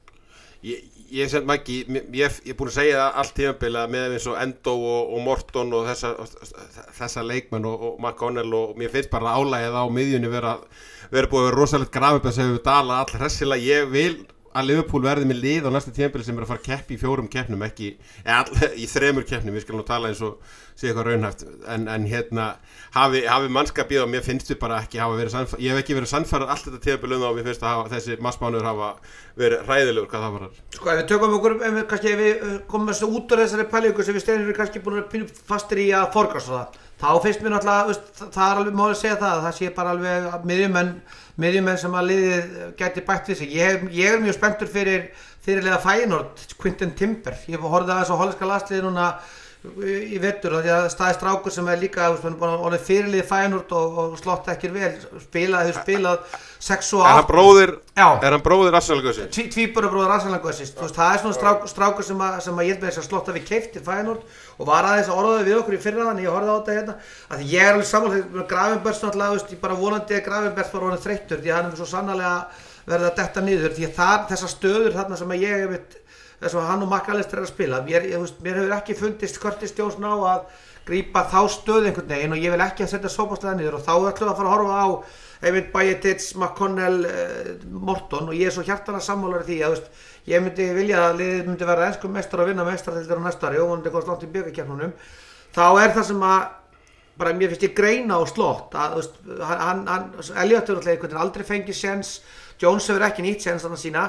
Speaker 1: Ég, ég sem Maggi, ég, ég er búin að segja það allt tímabilið með eins og Endo og, og Morton og þessa, þessa leikmenn og, og McConnell og mér finnst bara álægið á miðjunni vera, vera búið að vera rosalegt Gravenberch sem hefur dalað all hressilega, ég vil að Liverpool verði með lið á næsta tímabili sem er að fara að keppi í fjórum keppnum ekki, eða í þremur keppnum við skulum nú tala eins og sé eitthvað raunhæft en, en hérna hafi, hafi mannskap í það og mér finnst við bara ekki hafa verið sannfæð, ég hef ekki verið sannfærað allt þetta tímabili um það og mér finnst að hafa, þessi massmánuður hafa verið hræðilegur hvað það var
Speaker 2: Sko ef við tökum okkur, ef við kannski ef við komum þessu út úr þessari pælingu sem við steinir kannski búin að pínu fastir í að forgast það þá finnst mér náttúrulega, það er alveg málið að segja það það sé bara alveg miðjumenn miðjumenn sem að liðið gæti bætt við sig ég, ég er mjög spenntur fyrir fyrirliða Feyenoord, Quinten Timber ég horfði aðeins á hollenska landsliðið núna í vetur því að staði strákur sem er líka orðið fyrirlið Feyenoord og, og slott ekki vel spilað, hefur spilað sex og átta
Speaker 1: Er hann bróðir, er hann bróðir Arsenal Gussi?
Speaker 2: Tví, tvíburabróðir Arsenal Gussi það er svona strák, strákur sem að, sem að ég held með þess að slotta við keypti Feyenoord og var aðeins að orðaði við okkur í fyrra þannig ég horfði á þetta hérna að ég er alveg samanlega Gravenberch náttúrulega, veist, ég bara vonandi að Gravenberch var orðin þreyttur því að hann er svo sannarlega verið að detta niður því að það, þessar stöður þarna sem að ég hef þess að hann og McAllister er að spila mér, ég, veist, mér hefur ekki fundist Curtis Jones ná að grípa þá stöð einhvern veginn og ég vil ekki að setja Szoboszlai niður og þá ætlum við að fara að horfa á einmitt Bajetić, McConnell, uh, Morton og ég er svo hjartanlega sammálar því að veist, ég myndi vilja að liðið myndi vera enskum meistar og vinna meistaradeildir á næsta ári og vonandi komast langt í bikarkeppnunum þá er það sem að bara mér finnst ég greina á slott að veist, hann, hann, Elliot hefur alltaf einhvern veginn aldrei fengið séns Jones hefur ekki nýtt séns þannig að sína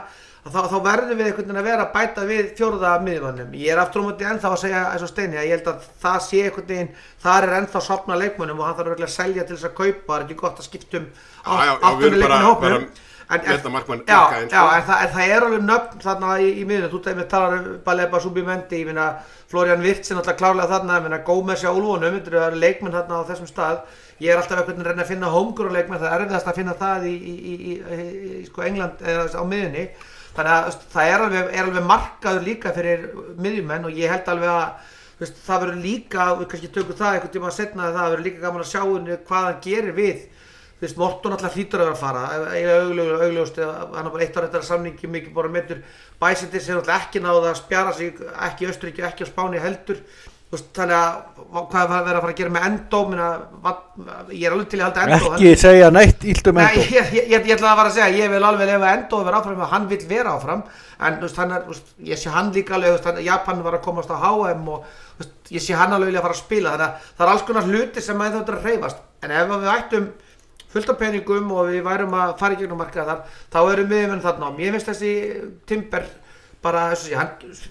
Speaker 2: þá, þá verðum við einhvern veginn að vera að bæta við fjórða miðjumannum. Ég er aftur á móti ennþá að segja eins og Steini að ég held að það sé einhvern veginn, þar er ennþá safna leikmönnum og hann þarf virkilega að selja til þess að kaupa, það er ekki gott að skipta um áttunni leikmenn í hópnum. En, en, já, já, en, það, en það er alveg nöfn þarna í, í miðjunum, þú tegum við talar um Baleba Subimendi, ég meina Florian Wirtz er náttúrulega klárlega þarna, ég meina Gómez á Úlfunum, þetta eru leikmenn þarna á þessum stað. Ég er alltaf einhvern veginn að reyna að finna homegrown leikmenn, það er erfiðast að finna það í, í, í, í, í sko England eða á miðjunni. Þannig að það er alveg, er alveg markaður líka fyrir miðjumenn og ég held alveg að veist, það verður líka, við kannski tökum það einhvern tíma setna, það verður líka gaman að sjá henni hvað hann gerir við. Þú veist, Morton alltaf hlýtur að vera að fara, eiginlega augljóst, hann er bara eitt ár eftir að samningi mikið bara metur. Bæsendir sem alltaf ekki náðu að spjara sig, ekki í Austurríki, ekki á Spáni heldur. Þú veist, þannig að hvað verður að fara að gera með Endo, minna, ég er alveg til að halda Endo.
Speaker 3: Ekki hann, segja neitt illt um Endo.
Speaker 2: Nei, ég, ég, ég, ég ætla að fara að segja, ég vil alveg lefa Endo og vera áfram, hann vill vera áfram. En þú veist, hann er, þú veist, ég sé hann líka alveg, þú veist, hann, Japan var að komast á H M og þú veist, ég sé hann alveg vilja að fara að spila. Þannig að það er alls konar hluti sem að þetta er að hreyfast. En ef við ættum fullt af peningum og við værum að fara í gegnum markað þar, þá erum við með þarna og mér finnst þessi Timber bara, eins og sé,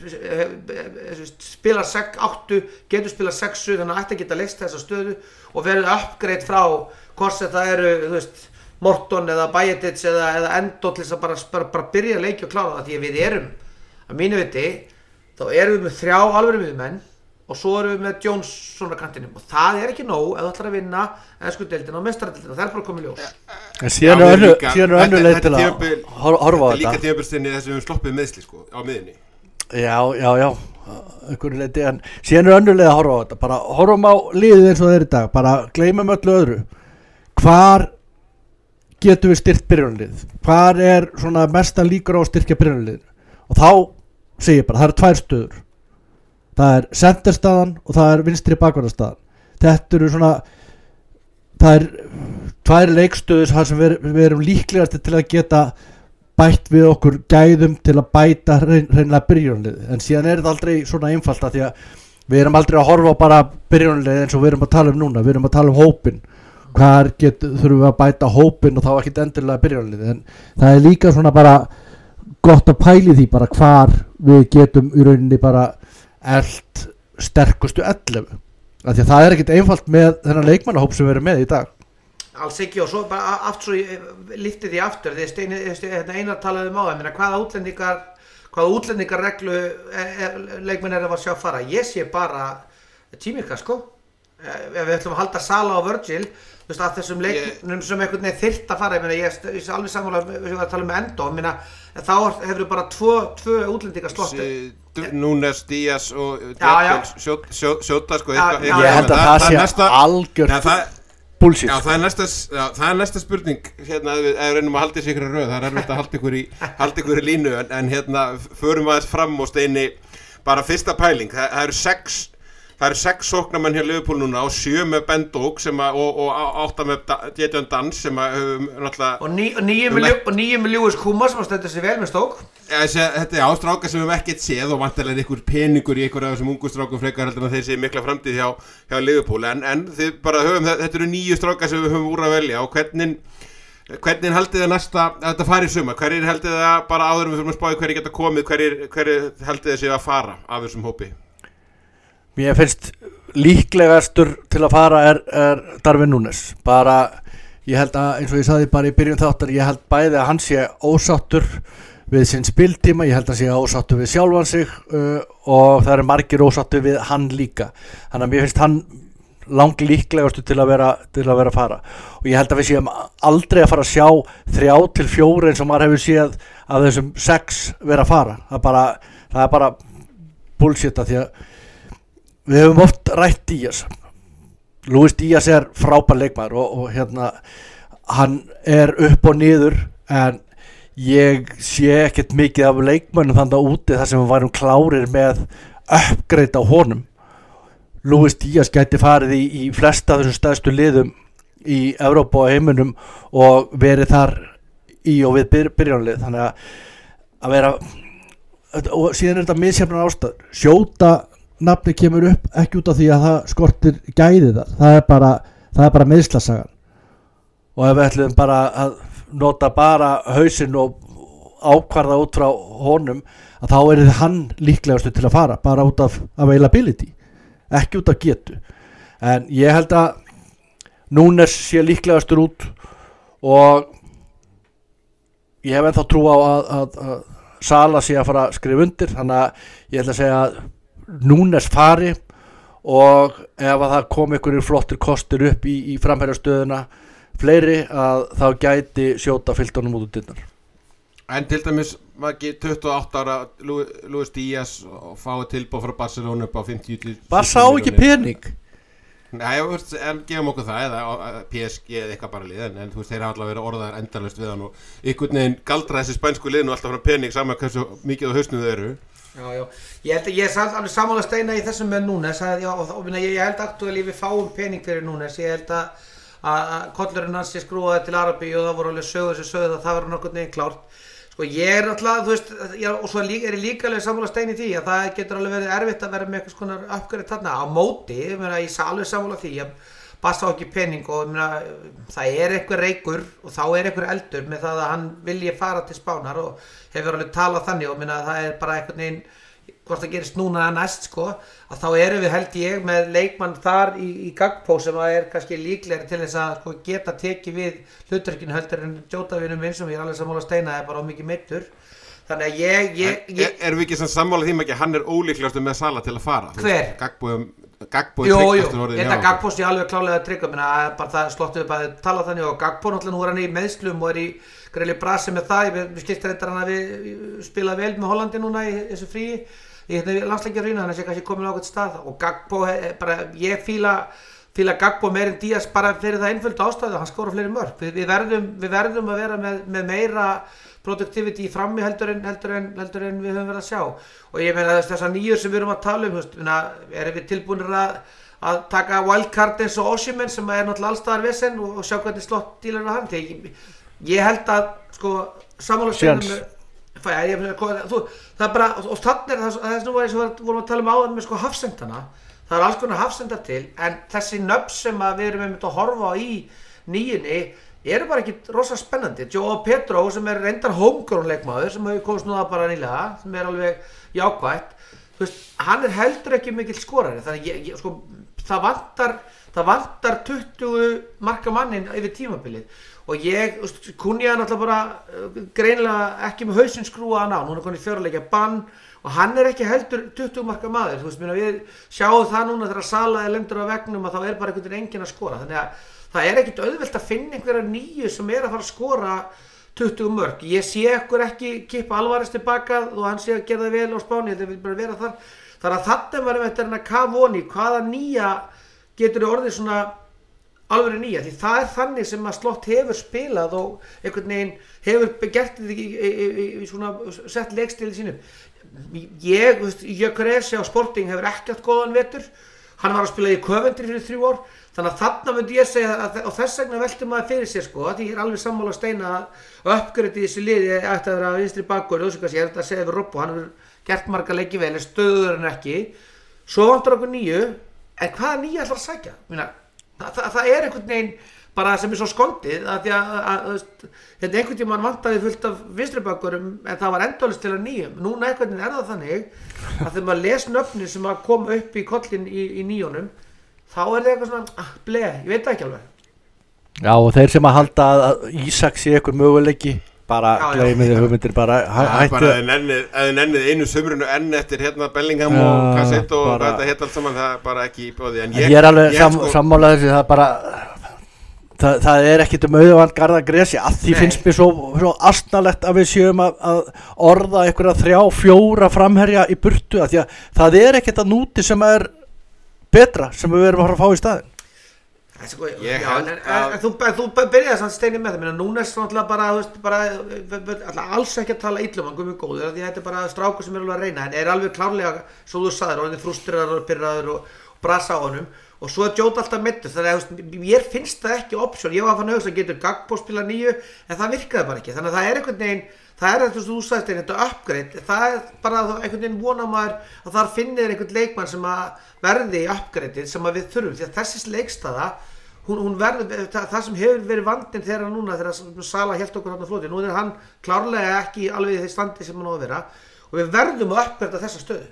Speaker 2: hann spilar sex átta, getur spila sex sjö, þannig að ætti að geta leyst þessa stöðu og verið upgrade frá hvort sem það eru, þú veist, Morton eða Bajetić eða, eða Endo til þess að bara, bara, bara byrja að leikja og klára það, því að við erum, að mínu viti, þá erum við með þrjá alvöru miðjumenn og svo erum við með Jones svona kantinum og það er ekki nóg ef þú ætlar að vinna ensku deildina og meistaradeildina, það er bara komið ljós.
Speaker 3: En síðan er önnur leið til að horfa á þetta.
Speaker 1: Þetta er líka tímabilstinni þess að við höfum sloppið meðsli sko, á miðinni.
Speaker 3: Já, já, já, einhverju leiti, en síðan er önnur leið að horfa á þetta, bara horfum á liðið eins og það er í dag, bara gleymum öllu öðru. Hvar getum við styrkt byrjunarlið? Hvar er svona mesta líkur á að styrkja byrjunarlið? Og þá segi ég bara, það eru tvær stöður. Það er senterstaðan og það er vinstri bakvarðarstaðan. Þetta eru svona, það er tvær leikstöður þar sem við, við erum líklegast til að geta bætt við okkur gæðum til að bæta hreinlega byrjunarliðið. En síðan er þetta aldrei svona einfalt að því að við erum aldrei að horfa á bara byrjunarliðið eins og við erum að tala um núna. Við erum að tala um hópinn. Hvar get, þurfum við að bæta hópinn og þá ekkert endilega byrjunarliðið. En það er líka svona bara gott að pæli því bara hvar við getum í rauninni bara eld sterkustu ellefu af því að það er ekkert einfalt með þennan leikmannahóp sem við erum með í dag.
Speaker 2: Alls ekki og svo bara aftur svo lyfti því aftur því Steini, Einar talaði um á það, meina hvaða útlendingar hvaða útlendingar reglu leikmenn er að sjá fara. Ég sé bara Tímika sko, ef við ætlum að halda Sala og Virgil, þú veist að þessum leikmennum sem einhvern veginn þyrft að fara, ég meina ég er alveg sammála við sem við að tala um Endo, ég meina þá hefur bara tvo, tvö útlendingar slottu.
Speaker 1: Núnes, Díaz og Sjóta sko
Speaker 2: eitthvað.
Speaker 3: Ég held að það sé algjört bullshit.
Speaker 1: Já, það er næsta, já, það er næsta spurning hérna, ef við, ef við reynum að halda í sig ykkur röð, það er erfitt að halda ykkur í, halda ykkur í línu, en, en hérna förum aðeins fram og Steini, bara fyrsta pæling, það, það eru sex Það eru sex sóknarmenn hjá Liverpool núna og sjö með Ben Doak sem að, og, og átta með Jadon Dans sem að höfum náttúrulega...
Speaker 2: Og, ní, og níu með Lewis Kuma sem að stönda sig vel með Stoke.
Speaker 1: Ja, þetta er ástrákar sem við hefum ekkert séð og vantilega er ykkur peningur í ykkur af þessum ungu strákum frekar heldur en þeir séu mikla framtíð hjá, hjá Liverpool. En, en þið bara höfum, þetta eru níu strákar sem við höfum úr að velja og hvernig, hvernig haldið það næsta, að þetta fari í sumar? Hverjir haldið það bara áður en við fyrir að spáði hverjir geta komið, hverjir, hverjir haldið það séu að fara af þessum hópi?
Speaker 3: Mér finnst líklegastur til að fara er, er Darwin Núñez. Bara, ég held að, eins og ég sagði bara í byrjun þáttar, ég held bæði að hann sé ósáttur við sinn spiltíma, ég held að hann sé ósáttur við sjálfan sig uh, og það eru margir ósáttur við hann líka. Þannig að mér finnst hann lang líklegastur til að vera, til að vera að fara. Og ég held að við séum aldrei að fara að sjá þrjá til fjóra eins og maður hefur séð af þessum sex vera að fara. Það er bara, það er bara bullshit að því að við höfum oft rætt Díaz. Luis Díaz er frábær leikmaður og, og hérna hann er upp og niður en ég sé ekkert mikið af leikmönnum þannig að úti þar sem við værum klárir með uppgreit á honum. Luis Díaz gæti farið í, í flesta þessum stærstu liðum í Evrópu og heiminum og verið þar í og við byr, byrjanlið. Þannig að, að vera og síðan er þetta misjafnar ástæður. Sjóta nafni kemur upp ekki út af því að það skortir gæði þar, það er bara, það er bara meiðslasagan og ef við ætlum bara að nota bara hausinn og ákvarða út frá honum að þá er þið hann líklegastu til að fara bara út af availability, ekki út af getu. En ég held að Núnes sé líklegastur út og ég hef ennþá trú á að, að, að Sala sé að fara að skrifa undir, þannig að ég ætla að segja að Núnes fari og ef að það kom einhverjir flottir kostir upp í, í framherjastöðuna fleiri að þá gæti Sjóta fyllt honum út úr dyrnar.
Speaker 1: En til dæmis Maggi tuttugu og átta ára Luis Díaz og fái tilboð frá Barcelona upp á fimmtíu til
Speaker 3: Barca á ekki pening.
Speaker 1: Nei, veist, en gefum okkur það eða P S G eða eitthvað bara lið en, en þú veist, þeir hafa alltaf verið orðaðar endalaust við hann og einhvern veginn galdra þessi spænsku liðinu alltaf frá pening saman hversu mikið á hausnum þau eru.
Speaker 2: Já, já, ég held að ég er alveg sammála Steina í þessum með Núnes að, já, og, og ég, ég held aktuáli við fáum pening fyrir Núnes, ég held að, að, að kollurinn hans sé skrúaði til Arabíu og það voru alveg sögur sem sögðu að það var nokkurn veginn klárt. Sko ég er alltaf, þú veist, já, og svo er ég líka alveg sammála Steini í því að það getur alveg verið erfitt að vera með eitthvað svona uppgjörið þarna á móti, ég meina ég alveg sammála því að Barca á ekki pening og ég meina það er eitthvað reykur og þá er eitthvað eldur með það að hann vilji fara til Spánar og hefur alveg talað þannig og meina það er bara eitthvað neginn hvort það gerist núna eða næst sko að þá erum við held ég með leikmann þar í, í Gagpo sem er kannski líklegri til þess að sko, geta tekið við hlutverkinu heldur en Jótavinum minn sem ég er alveg sammála Steina er bara mikið meiddur þannig að ég, ég, ég
Speaker 1: er, Erum við ekki sem sammála því ekki að hann er ólíklegastur með Sala til að fara?
Speaker 2: Hver?
Speaker 1: Gagpo Gagpo
Speaker 2: Jú, jú, þetta Gagpo sé alveg klálega að tryggja minna bara það slottu upp að tala þannig og Gagpo náttúrulega nú er hann í meðslum og er í greili brasi með það, við, við skiltir þetta hann að við spila vel með Hollandi núna í þessu fríi í hérna landsleikjarýna þannig að sé kannski komin á okkur stað og Gagpo, bara ég fíla fíla Gagpo meir en Díaz bara fyrir það einföldu ástæðu, hann skora fleiri mörk við, við, verðum, við verðum að vera með, með meira productivity í frammi heldur en, heldur, en, heldur en við höfum verið að sjá og ég meina þessar nýjur sem við erum að tala um veist, erum við tilbúinir að, að taka wildcard eins og Osimhen sem er náttúrulega allstaðar vesen og, og sjá hvernig slott dílar við hann ég, ég held að sko sammála stundum þú, það er bara og þannig er það þess nú var eins og vorum að tala um áðan með sko hafsendana það er alls konar hafsendar til en þessi nöfn sem að við erum einmitt að horfa á í nýjunni eru bara ekki rosa spennandi Joao Pedro sem er reyndar homegrown leikmaður sem hefur komist núna bara nýlega sem er alveg jákvætt þú veist, hann er heldur ekki mikill skorari þannig ég, ég, sko, það vantar það vantar tuttugu marka mannin yfir tímabilið og ég, þú veist, Cunha er náttúrulega bara greinilega ekki með hausinn skrúaðan á, núna er konið fjöruleikja bann og hann er ekki heldur tuttugu marka maður, þú veist, minna, við sjáum það núna þegar Sala er lemdur á vegnum að þá er bara einhvern veginn enginn að skora, þannig að það er ekkit auðvelt að finna einhverja nýju sem er að fara að skora tuttugu mörk. Ég sé ekkur ekki kippa Alvarez tilbaka og hann sé að gera það vel á Spáni, þetta vil bara vera þar. Þar að þetta varum eftir hann að kafa onni, hvaða nýja getur orðið svona alveg nýja, því það er þannig sem að Slott hefur spilað og einhvern veginn hefur gert þetta í, í, í, í svona sett leikstíli sínum. Ég, Jökuresi á Sporting hefur ekki hatt góðan vetur, hann var að spila í Coventry fyrir þrjú ár, þannig að þarna myndi ég segja að og þess vegna velti maður fyrir sér sko, því ég er alveg sammála Steina að uppgreita í þessu liði ætti að vera vinstri bakvörður, og þessu ég er þetta að segja við Robbo, hann hefur gert marga leiki vel, stöður hann ekki, svo vantar okkur nýju, en hvaða nýju ætlar að sækja? Minna, það, það, það er einhvern veginn bara sem er svo skondið að því að, að, að hérna einhvern tímann vantaði fullt af vinstri bakvörðum en það var endalaust til að nýjum, núna einhvern veginn er það þannig að þegar maður les nöfnin sem að koma upp í kollin í, í nýjónum þá er það eitthvað svona, ah, ble, ég veit það ekki alveg.
Speaker 3: Já, og þeir sem að halda að Ísak sé eitthvað möguleiki, bara gleymið þið hugmyndir, bara hætti.
Speaker 1: Bara að þið nennið einu sömrunu enn eftir hérna Bellingham ja, og Cassett og bara, þetta hérna allt saman, það er bara ekki í bóði. En ég,
Speaker 3: ég er alveg
Speaker 1: ég,
Speaker 3: sam,
Speaker 1: sko,
Speaker 3: sammála þessi, það er bara, það, það er ekkit um auðvand Garðar Gresi, að því Nei. Finnst mér svo, svo astnalegt að við séum að, að orða einhverja þrjá, fjóra framherja í burtu, að því að það er ekkit að núti sem er betra sem við erum að fara að fá í staðin.
Speaker 2: Sko, já, en, en, en þú, þú byrjaði samt Steini með það, núna er náttúrulega bara, veist, bara alls ekki að tala illum hann guðmur góður, því þetta er bara strákur sem er alveg að reyna, en er alveg klárlega, svo þú sagðir, orðið frústrirraður og pyrraður og, og brasa á honum, og svo er Jóta alltaf meiddur, þannig að mér finnst það ekki option, ég var að fann að hugsa að getur Gagpo spila nýju, en það virkaði bara ekki, þannig að það er einhvern veginn, það er þetta sem þú sagðist einhvern veginn, þetta upgrade, það er bara einhvern veginn vona maður að þar finnir einhvern leikmann sem að verði upgradeið sem að við þurfum, því að þessi leikstaða hún, hún verður, það, það sem hefur verið vandinn þegar núna, þegar Sala hélt okkur hann á floti, nú er hann klárlega ekki alveg í þeir standi sem hann á að vera og við verðum að uppverða þessa stöðu.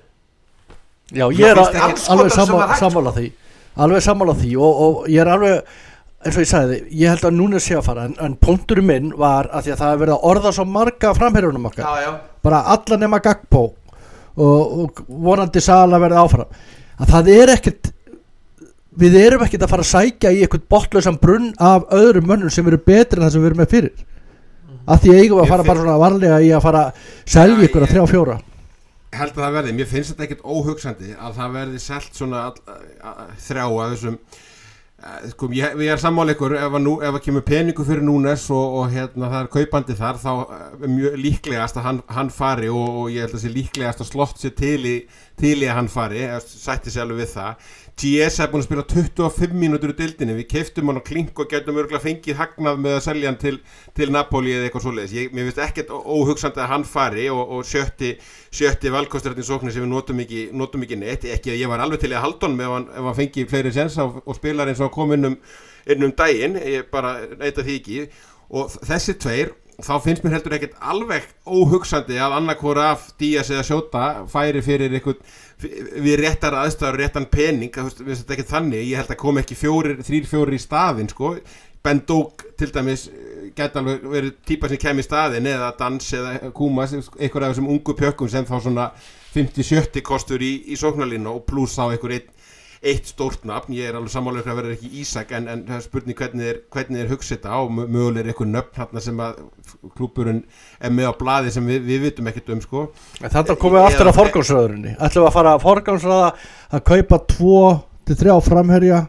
Speaker 3: Já, ég er að, alveg sammála, sammála því, alveg sammála því og, og ég er alveg, eins og ég sagði, ég held að núna sé að fara, en, en punkturinn minn var að því að það er verið að orða svo marga framherjunum okkar,
Speaker 2: já, já.
Speaker 3: bara alla nema Gagbo og, og vonandi Sala verði áfram, að það er ekkert, við erum ekkert að fara að sækja í eitthvað botnlausan brunn af öðrum mönnum sem eru betri en það sem við erum með fyrir, mm. að því eigum við að fara bara svona varlega í að fara að selja ykkur að þrjá fjóra.
Speaker 1: Held að það verði, mér finnst þetta ekkert óhugsandi að það verði selt svona all, að, að, þrjá að þessum Sko, ég, ég er sammála ykkur ef að, nú, ef að kemur peningu fyrir Núnes og, og hérna, það er kaupandi þar þá er mjög líklegast að hann, hann fari og, og ég held að sé líklegast að slott sér til í, til í að hann fari sætti sér alveg við það. G S er búin að spila tuttugu og fimm mínútur í deildinni, við keyptum hann á klink og getum örgulega fengið hagnað með að selja hann til, til Napoli eða eitthvað svoleiðis. Ég, mér finnst ekkert óhugsandi að hann fari og, og sjötti, sjötti valkosturinn sóknir sem við notum ekki, notum ekki neitt, ekki að ég var alveg til að halda honum ef hann, ef hann fengi fleiri sens og, og spilar eins og kom inn um, inn um daginn, ég bara neita því ekki og þessi tveir, þá finnst mér heldur ekkert alveg óhugsandi að annarkvora af Díaz eða Sjóta færi fyrir eitthvað við réttar aðstæður, réttan pening, það finnst þetta ekki þannig, ég held að kom ekki fjórir, þrír, fjórir í staðinn, sko, Ben Doak til dæmis gæti alveg verið típa sem kem í staðinn eða Dans eða Kumas, einhver af þessum ungu pjökkum sem þá svona fimmtíu sjötíu kostur í, í sóknarlínu og pluss á einhver einn eitt stórt nafn, ég er alveg sammála að verður ekki Ísak en, en það er spurning hvernig er, hvernig er hugsið þetta og mögulega er eitthvað nöfn hérna sem að klúbburinn er með á blaði sem við, við vitum ekkert um sko.
Speaker 3: Þetta komið aftur á forgangsröðurinni, ætlum við að fara að forgangsröða að kaupa tvo til þrjá framherja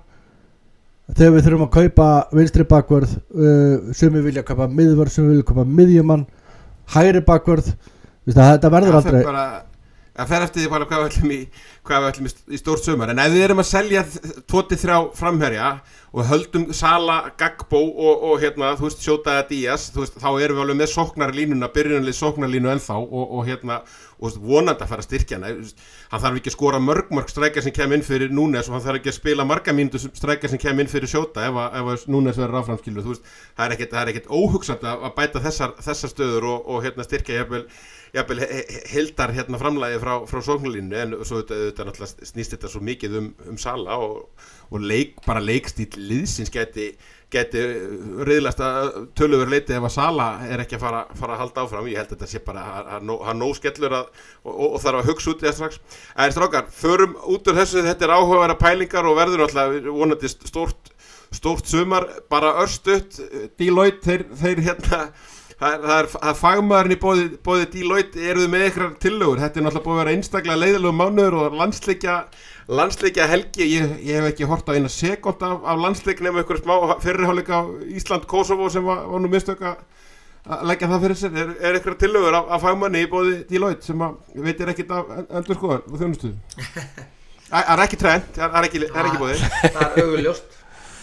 Speaker 3: þegar við þurfum að kaupa vinstri bakvörð, uh, sem við vilja kaupa miðvörð, sem við vilja kaupa miðjumann, hægri bakvörð, þetta verður ja, aldrei
Speaker 1: bara Það fer eftir því hvað við ætlum í, hvað við ætlum í, í stórt sumar. En ef við erum að selja tvo til þrjá framherja og höldum Sala, Gagbo og, og hérna, þú veist, Sjóta eða Díaz, þú veist, þá erum við alveg með sóknarlínuna, byrjunarlið sóknarlínu ennþá og, og hérna, og vonandi að fara að styrkja hana. Hann þarf ekki að skora mörg mörg strækjar sem kem inn fyrir Núnes og hann þarf ekki að spila marga mínútur strækjar sem kem inn fyrir Sjóta ef að, ef að Núnes verður áfram skilur, þú veist, það er ekkert, það er ekkert óhugsandi að bæta þessar, þessar stöður og, og hérna styrkja jafnvel jafnvel heildar hérna framlagi frá, frá sóknarlínu en svo þetta náttúrulega snýst þetta svo mikið um, um Sala og, og leik, bara leikstíl liðsins geti, geti riðlast að töluver leiti ef að Sala er ekki að fara, fara að halda áfram, ég held að þetta sé bara hann nóg skellur að, og, og, og þarf að hugsa út í það strax. En strákar, förum út úr þessu, þetta er áhugaverða pælingar og verður náttúrulega vonandi stórt, stórt sumar, bara örstutt, Deloitte, þeir, þeir hérna Það er, það er, það er fagmaðurinn í bóði, bóði Deloitte eruðu með einhverjar tillögur, þetta er náttúrulega búið að vera einstaklega leiðilegu mánuður og landsleikja, landsleikja helgi, ég, ég hef ekki hort á eina sekúnd af, af landsleik nema einhverjum smá fyrirháleika á Ísland-Kosovo sem var, var nú mistök að leggja það fyrir sér, er, er einhverjar tillögur af, af fagmanni í bóði Deloitte sem að veitir ekkert af endurskoðan og þjónustuð. Það er ekki trend, það er ekki, er ekki bóði.
Speaker 2: Það er augljóst.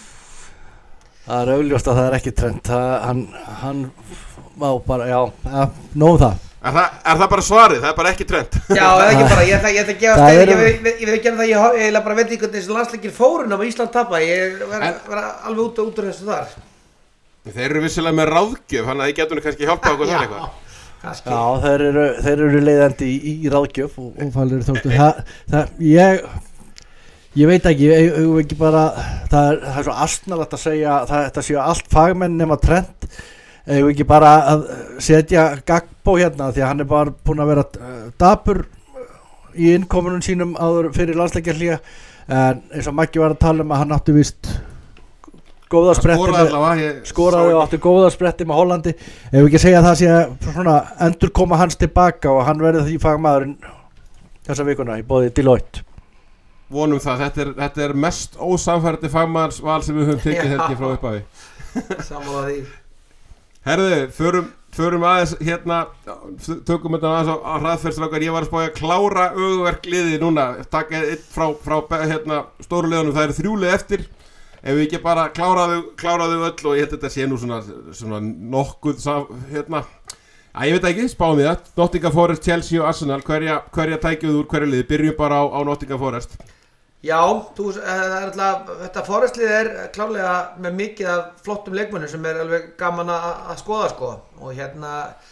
Speaker 3: Það er augljóst að það er ekki trend, það, hann, hann má bara, já, ja, nóg það.
Speaker 1: Er það, er það bara svarið, það er bara ekki trend?
Speaker 2: Já, það er ekki bara, ég ætla að gefa stein, ég veit ekki að það, ég eiginlega bara veit ekki hvernig þessi landsleikir fórun á Ísland tapa, ég verða alveg út og út úr þessu þar.
Speaker 1: Þeir eru vissilega með ráðgjöf, þannig að ég getur kannski hjálpa okkur þar eitthvað.
Speaker 3: Kannski. Já, þeir eru, þeir eru leiðandi í, í ráðgjöf og, og fælir þóttu, það, það, ég, ég veit ekki, ég, ég ekki bara, það er, það er svo astnalegt að segja, það, þetta séu allt fagmenn nema trend, ég ekki bara að setja Gagbo hérna því að hann er bara búin að vera uh, dapur í innkomunum sínum áður fyrir landsleikjarhlé en eins og Maggi var að tala um að hann átti víst góða spretti með, skoraði og átti góða spretti með Hollandi ef ekki segja að það sé svona endur koma hans tilbaka og hann verði því fagmaðurinn þessa vikuna í boði Deloitte.
Speaker 1: Vonum það, þetta er, þetta er mest ósamfærandi fagmaðursval sem við höfum tekið þetta frá upphafi.
Speaker 2: Sammála því.
Speaker 1: Herðu, förum, förum aðeins hérna, tökum þetta aðeins á, á hraðferðstrákar, ég var að spája að klára öguverk liði núna, taka eitt frá, frá hérna, stóru liðunum, það eru þrjúlið eftir, ef við ekki bara kláraðu, kláraðu öll og ég held þetta sé nú svona, svona nokkuð, hérna, að ég veit ekki, spáum við það, Nottingham Forest, Chelsea og Arsenal, hverja, hverja tækjuðu úr hverju liði, byrjum bara á, á Nottingham Forest.
Speaker 2: Já, þú, það er alltaf, þetta Forrestlið er klárlega með mikið af flottum leikmönnum sem er alveg gaman að, að skoða sko og hérna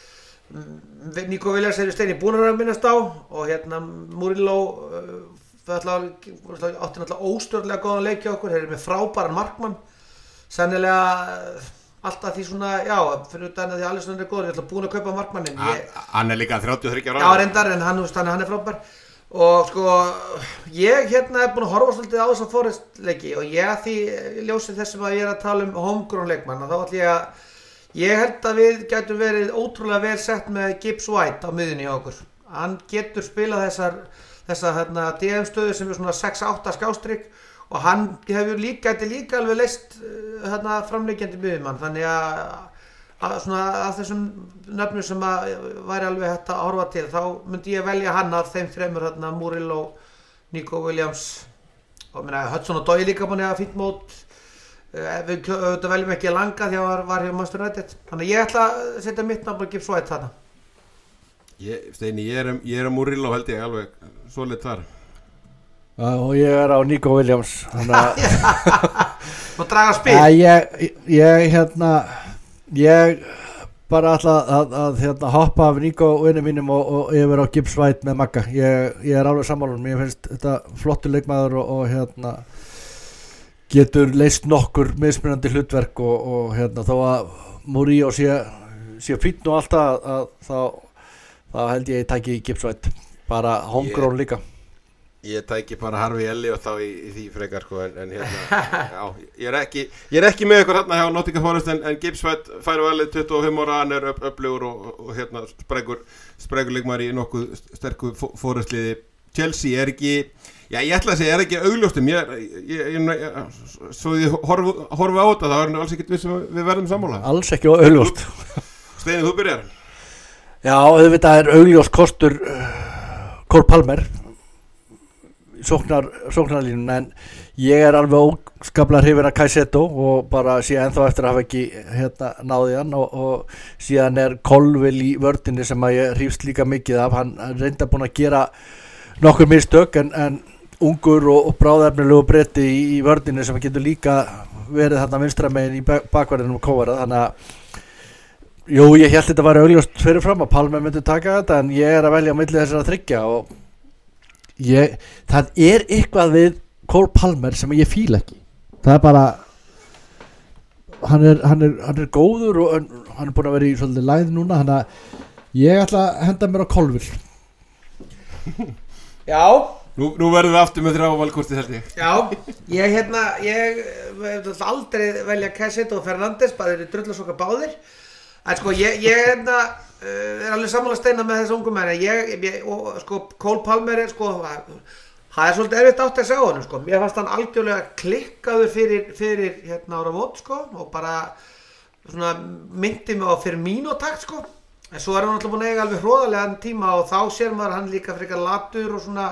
Speaker 2: Nico Williams er í steini búin að minnast á og hérna Murillo uh, átti náttúrulega óstjórnlega góðan leik hjá okkur, þeir eru með frábæran markmann sennilega alltaf því svona, já, fyrir utan að því Alisson er góður, ég ætla búin að kaupa markmannin ég,
Speaker 1: Hann er líka þrjátíu og þriggja ára
Speaker 2: Já, reyndar, en hann, hann er frábær og sko, ég hérna er búin að horfa svolítið á þessa Forrest leiki og ég að því ljósið þessum að ég er að tala um homegrown leikmann og þá ætla ég að ég held að við gætum verið ótrúlega vel sett með Gibbs White á miðjunni hjá okkur hann getur spilað þessar þessar hérna D M stöðu sem er svona sex átta skástrík og hann hefur líka, gæti líka alveg leist hérna framleikjandi miðjumann þannig að að svona að þessum nöfnum sem að væri alveg hægt að horfa til þá myndi ég velja hann af þeim þremur hérna Murillo, Nico Williams og meina Hudson og Doyle líka búin að fínt mót uh, við auðvitað veljum ekki að langa því að var, var hjá Manchester United þannig ég ætla að setja mitt nafn og Gibbs White þarna
Speaker 1: ég, Steini, ég er, ég er að Murillo held ég alveg svolít þar
Speaker 3: Já, og ég er á Nico Williams þannig
Speaker 2: að og draga spil
Speaker 3: að ég, ég hérna ég bara ætla að, að, að hérna, hoppa af Nico vinni mínum og, og yfir á Gibbs White með Magga ég, ég er alveg sammála, mér finnst þetta flottur leikmaður og, og hérna getur leist nokkur mismunandi hlutverk og, og hérna þó að Murillo sé, sé fínn og alltaf að, að þá, þá held ég að ég tæki Gibbs White bara homegrown líka
Speaker 1: Ég tæki bara Harvey Ellie og þá í, í því frekar sko en, en hérna, já, ég er ekki, ég er ekki með ykkur hérna hjá Nottingham Forest en, en Gibbs White fær valið tuttugu og fimm ára, hann er öflugur og, og, og hérna spregur, spregur leikmaður í nokkuð sterku Forestliði. Chelsea er ekki, já ég ætla að segja, er ekki augljóstum, ég, ég, ég, ég svo ég horfi, horfi á þetta, þá er hann alls ekkert við sem við verðum sammála.
Speaker 3: Alls ekki augljóst.
Speaker 1: Steini, þú byrjar.
Speaker 3: Já, auðvitað er augljóst kostur uh, Cole Palmer. Sóknar, sóknarlínun en ég er alveg óskaplega hrifinn af Caicedo og bara sé ennþá eftir að hafa ekki hérna náði hann og, og síðan er Colville í vördinni sem að ég hrifst líka mikið af hann reynda búin að gera nokkur mistök en, en ungur og, og bráðefnilegu bretti í, í vördinni sem getur líka verið þarna vinstra megin í bakverðinum og kóverað þannig að jú ég held þetta var augljóst fyrir fram að Palmer myndi taka þetta en ég er að velja á milli þessara þriggja og Ég, það er eitthvað við Cole Palmer sem ég fíla ekki það er bara hann er, hann er, hann er góður og hann er búin að vera í svolítið læð núna þannig að ég ætla að henda mér á Colville
Speaker 2: Já
Speaker 1: Nú, nú verðum við aftur með þrjá valkosti held ég
Speaker 2: Já, ég hérna ég hef aldrei velja Caicedo og Fernandes bara þeir eru drullasokka báðir en sko ég, ég hérna uh, er alveg sammála steina með þessu ungum menn ég, ég, og sko Cole Palmer er sko það er svolítið erfitt átt að segja á honum sko mér fannst hann algjörlega klikkaður fyrir, fyrir hérna áramót sko og bara svona myndi mig á fyrir mínutakt sko en svo er hann alltaf búin að eiga alveg hróðalegan tíma og þá sér maður hann líka frekar latur og svona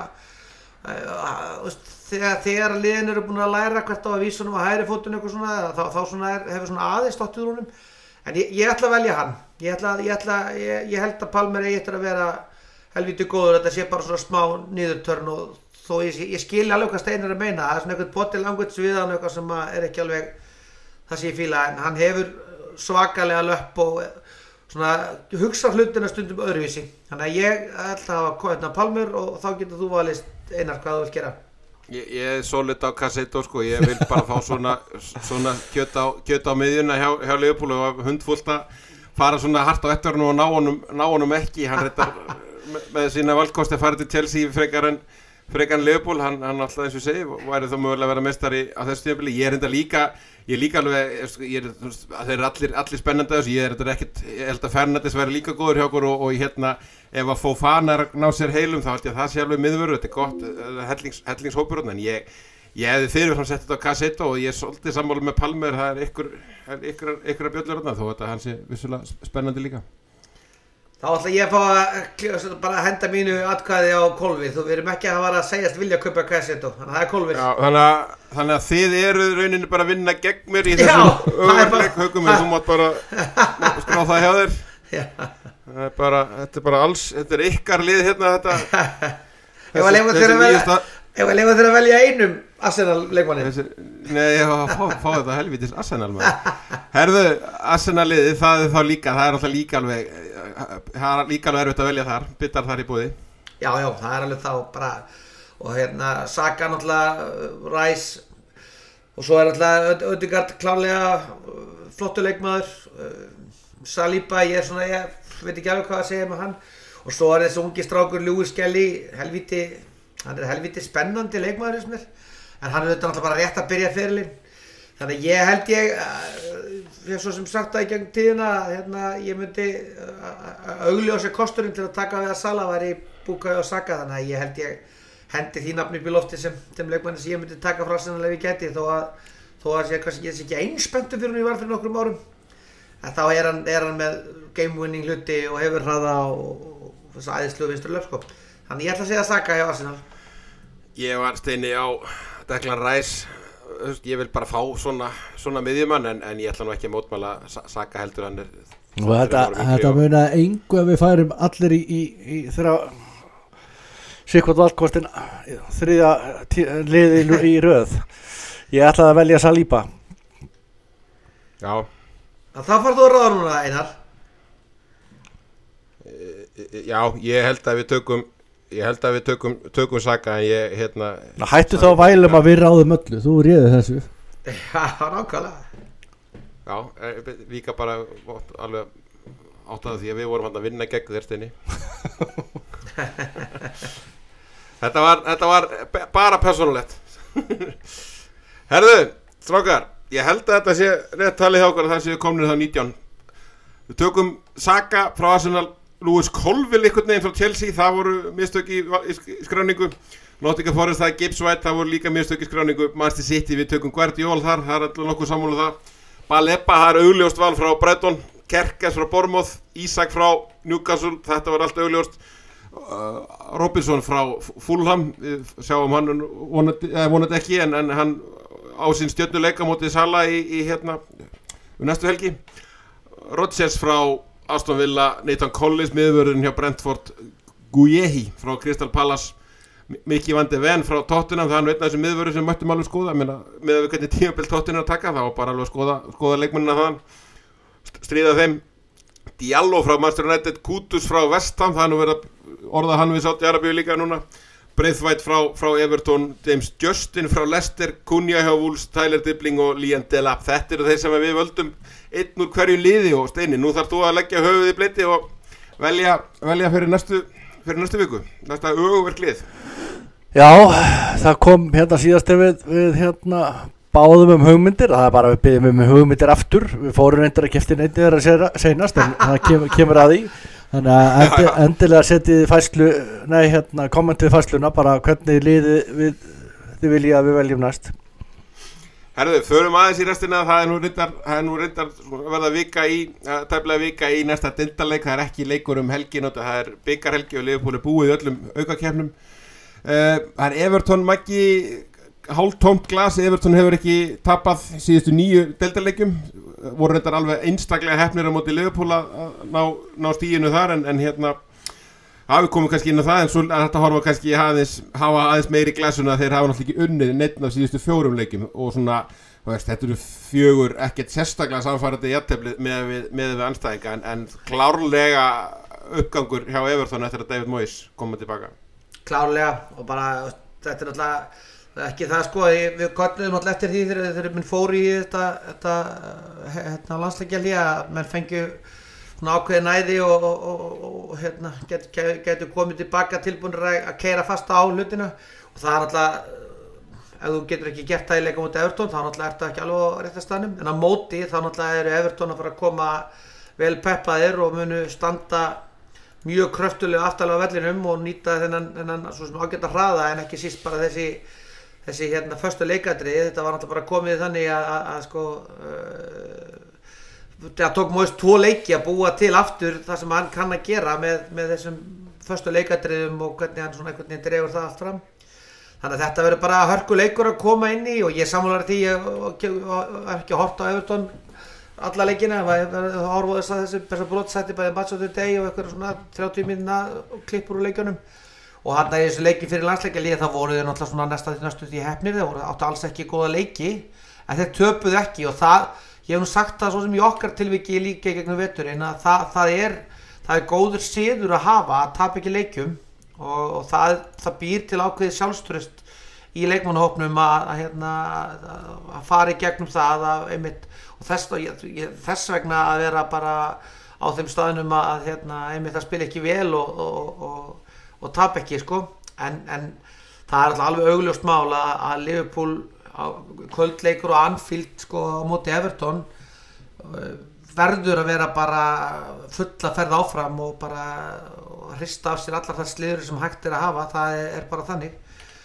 Speaker 2: uh, þegar, þegar liðin eru búin að læra hvert á að vísa honum á hægri fótinn eitthvað svona þá, þá svona er, hefur svona aðeins stótt úr honum en ég, ég ætla að velja hann ég, ætla, ég, ætla, ég, ég held að Palmer eigi eftir að vera helviti góður þetta sé bara svona smá niðurtörn og þó ég, ég skil alveg hvað Steinar er að meina það er svona eitthvað body language við hann eitthvað sem er ekki alveg það sem ég fíla en hann hefur svakalega löpp og svona hugsa hlutina stundum öðruvísi þannig að ég ætla að hafa Palmer og þá getur þú valist Einar hvað þú vilt gera
Speaker 1: Ég, ég er solid á Caicedo sko, ég vil bara fá svona, svona kjöt á, kjöt á miðjuna hjá, hjá Liverpool og hundfullt að fara svona hart á eftir og ná honum, ná honum ekki, hann reyndar með, með sína valkosti að fara til Chelsea frekar en, frekar en Liverpool, hann, hann alltaf eins og segi, væri þá mögulega að vera meistari á þessu tímabili, ég er reynda líka, ég er líka alveg, ég er, þeir eru allir, allir spennandi þessu, ég er þetta ekkert, ég held að Fernandes væri líka góður hjá okkur og, og hérna, ef að Fofana er að ná sér heilum þá held ég að það sé alveg miðvörður, þetta er gott hellings, hellingshópur en ég, ég hefði fyrirfram sett þetta á Caicedo og ég er svolítið sammála með Palmer, það er ykkur, ykkur, ykkur að bjöllur þarna þó að hann sé vissulega spennandi líka.
Speaker 2: Þá ætla ég að fá að bara henda mínu atkvæði á Colville, þú erum ekki að fara að segjast vilja að kaupa Caicedo, þannig að það er Colville. Já,
Speaker 1: þannig að, þannig að þið eru rauninni bara að vinna gegn mér í þessum öðurleik haugum en þú mátt bara skrá það hjá þér. Já. Það er bara, þetta er bara alls, þetta er ykkar lið hérna þetta.
Speaker 2: Ég var leiðum að þeirra vel, Ef að leifa þeir að velja einum Arsenal leikmanni.
Speaker 1: Þessi, nei, já, fá, fá þetta helvitis Arsenal maður. Herðu, Arsenal-liðið, það er þá líka, það er alltaf líka alveg, það er líka alveg erfitt að velja þar, byttar þar í búði.
Speaker 2: Já, já, það er alveg þá bara, og hérna, Saka náttúrulega, Rice, og svo er náttúrulega Ødegaard klárlega flottur leikmaður, Saliba, ég er svona, ég veit ekki alveg hvað að segja með hann, og svo er þessi ungi strákur Lewis Kelly, helvíti, hann er helvíti spennandi leikmaður sem er, en hann er auðvitað náttúrulega bara rétt að byrja ferilinn. Þannig að ég held ég, ég hef svo sem sagt það í gegn tíðina, hérna, ég myndi augljósa kosturinn til að taka við að Sala var í Bukayo Saka, þannig að ég held ég hendi því nafni upp í lofti sem þeim leikmanni sem ég myndi taka frá Arsenal ef ég gæti, þó að, þó að ég kannski ég sé ekki einspenntur fyrir hún ég var fyrir nokkrum árum. En þá er hann, er hann með game winning hluti og hefur hraða og, og þess aðeinslu vinstur löp, sko. Þannig ég ætla að segja Saka hjá Arsenal.
Speaker 1: Ég var steini á Declan Rice, ég vil bara fá svona, svona miðjumann en, en ég ætla nú ekki að mótmæla Saka heldur hann er.
Speaker 3: Og þetta, þetta muna engu ef við færum allir í, í, í þeirra sikkvart valkostin þriðja liði í röð. Ég ætlaði að velja Saliba.
Speaker 1: Já.
Speaker 2: Það farðu að ráða núna, Einar.
Speaker 1: Já, ég held að við tökum ég held að við tökum, tökum Saka en ég, hérna
Speaker 3: Ná, hættu þá að vælum að við ráðum öllu, þú réði þessu.
Speaker 2: Já, nákvæmlega.
Speaker 1: Já, Víka bara alveg áttaði því að við vorum hann að vinna gegn þér steini. Þetta var, þetta var bara persónulegt. Herðu, strákar, ég held að þetta sé rétt talið hjá okkur að það séu komnir þá nítján. Við tökum Saka frá Arsenal, Lewis Colville einhvern veginn frá Chelsea, það voru mistök í, í skráningu. Nottingham Forest, það er Gibbs White, það voru líka mistök í skráningu. Manchester City, við tökum Guardiola þar, það er alltaf nokkuð sammála það. Baleba, það er augljóst val frá Brighton, Kerkes frá Bournemouth, Isak frá Newcastle, þetta var allt augljóst. Uh, Robinson frá Fulham, við sjáum hann vonandi, eh, vonandi ekki en, en hann á sín stjörnuleika mótið Sala í, í hérna um næstu helgi. Rodgers frá Aston Villa, Nathan Collins miðvörðurinn hjá Brentford, Guehi frá Crystal Palace, Mickey van de Ven frá Tottenham, það er einn af þessum miðvörður sem möttum alveg skoða, með að við hvernig tímabil Tottenham að taka, það var bara alveg skoða, skoða leikmennina þaðan, stríða þeim. Diallo frá Manchester United, Kudus frá West Ham, það er nú verið að orða hann við Saudi Arabíu líka núna, Braithwaite frá, frá Everton, James Justin frá Leicester, Cunha hjá Wolves, Tyler Dibling og Liam Delap. Þetta eru þeir sem við völdum einn úr hverju liði og Steini, nú þarf þú að leggja höfuð í bleyti og velja, velja fyrir, næstu, fyrir næstu viku, næsta öguverk lið.
Speaker 3: Já, það kom hérna síðast við, við hérna báðum um hugmyndir, það er bara við byggjum um hugmyndir aftur, við fórum reyndar að kefti neitt þeirra seinast en það kem, kemur að því. Þannig að endi, endilega setið fæslu, nei hérna kommentið fæsluna bara hvernig liði við þið vilja að við veljum næst.
Speaker 1: Herðu, förum aðeins í restina, það er nú reyndar, það er nú reyndar verða vika í, tæplega vika í næsta deildarleik, það er ekki leikur um helgin, það er bikarhelgi og Liverpool er búið í öllum aukakeppnum. Uh, það er Everton Maggi, hálftómt glas, Everton hefur ekki tapað síðustu nýju deildarleikjum, voru reyndar alveg einstaklega heppnir á móti Liverpool að ná, ná stíginu þar en, en hérna hafi komið kannski inn á það en svo að þetta horfa kannski aðeins, hafa aðeins meiri glasuna þeir hafa náttúrulega ekki unnið neitt á síðustu fjórum leikjum og svona, veist, þetta eru fjögur ekkert sérstaklega samfærandi jafntefli með við, með við anstæðinga en, en klárlega uppgangur hjá Everton eftir að David Moyes koma tilbaka.
Speaker 2: Klárlega og bara þetta er náttúrulega ekki það sko, við kölluðum alltaf eftir því þegar þeir minn fóru í þetta, þetta, þetta landsleikjahlé að menn fengju svona ákveði næði og, og, og, og hérna, get, getur komið tilbaka tilbúinir að, að keyra fasta á hlutina og það er náttúrulega, ef þú getur ekki gert það í leika mútið Everton þá náttúrulega ertu ekki alveg á rétta staðnum en á móti þá náttúrulega eru Everton að fara að koma vel peppaðir og munu standa mjög kröftulega aftalega á vellinum og nýta þennan, þennan svo sem ágæta hraða en ekki síst bara þessi þessi hérna förstu leikadrið, þetta var náttúrulega bara komið þannig að, að, að sko uh, það tók Moyes tvo leiki að búa til aftur það sem hann kann að gera með, með þessum förstu leikadriðum og hvernig hann svona einhvern veginn dregur það allt fram þannig að þetta verður bara hörkuleikur að koma inn í og ég sammálar því ég hef ekki hort á Everton alla leikina, það horfðu þess að þessi besta brotsætti bæði match of the day og eitthvað svona þrjátíu mínúna klippur úr leikjunum og hann að þessu leiki fyrir landsleikjalið þá voru þeir náttúrulega svona næsta því næstu því heppnir, þeir voru áttu alls ekki góða leiki en þeir töpuðu ekki og það, ég hef nú sagt það svo sem í okkar tilviki líka í gegnum veturinn að það, það er það er góður siður að hafa að tapa ekki leikjum og, og það, það býr til ákveðið sjálfstraust í leikmannahópnum að, að, hérna, að fara í gegnum það að, einmitt, og þess, þess vegna að vera bara á þeim staðnum að hérna, einmitt að spila ekki vel og, og, og, og tapa ekki sko. en, en það er alltaf alveg augljóst mál að, að Liverpool kvöldleikur og Anfield sko, á móti Everton verður að vera bara fulla ferð áfram og bara og hrista af sér allar það sliður sem hægt er að hafa, það er, er bara þannig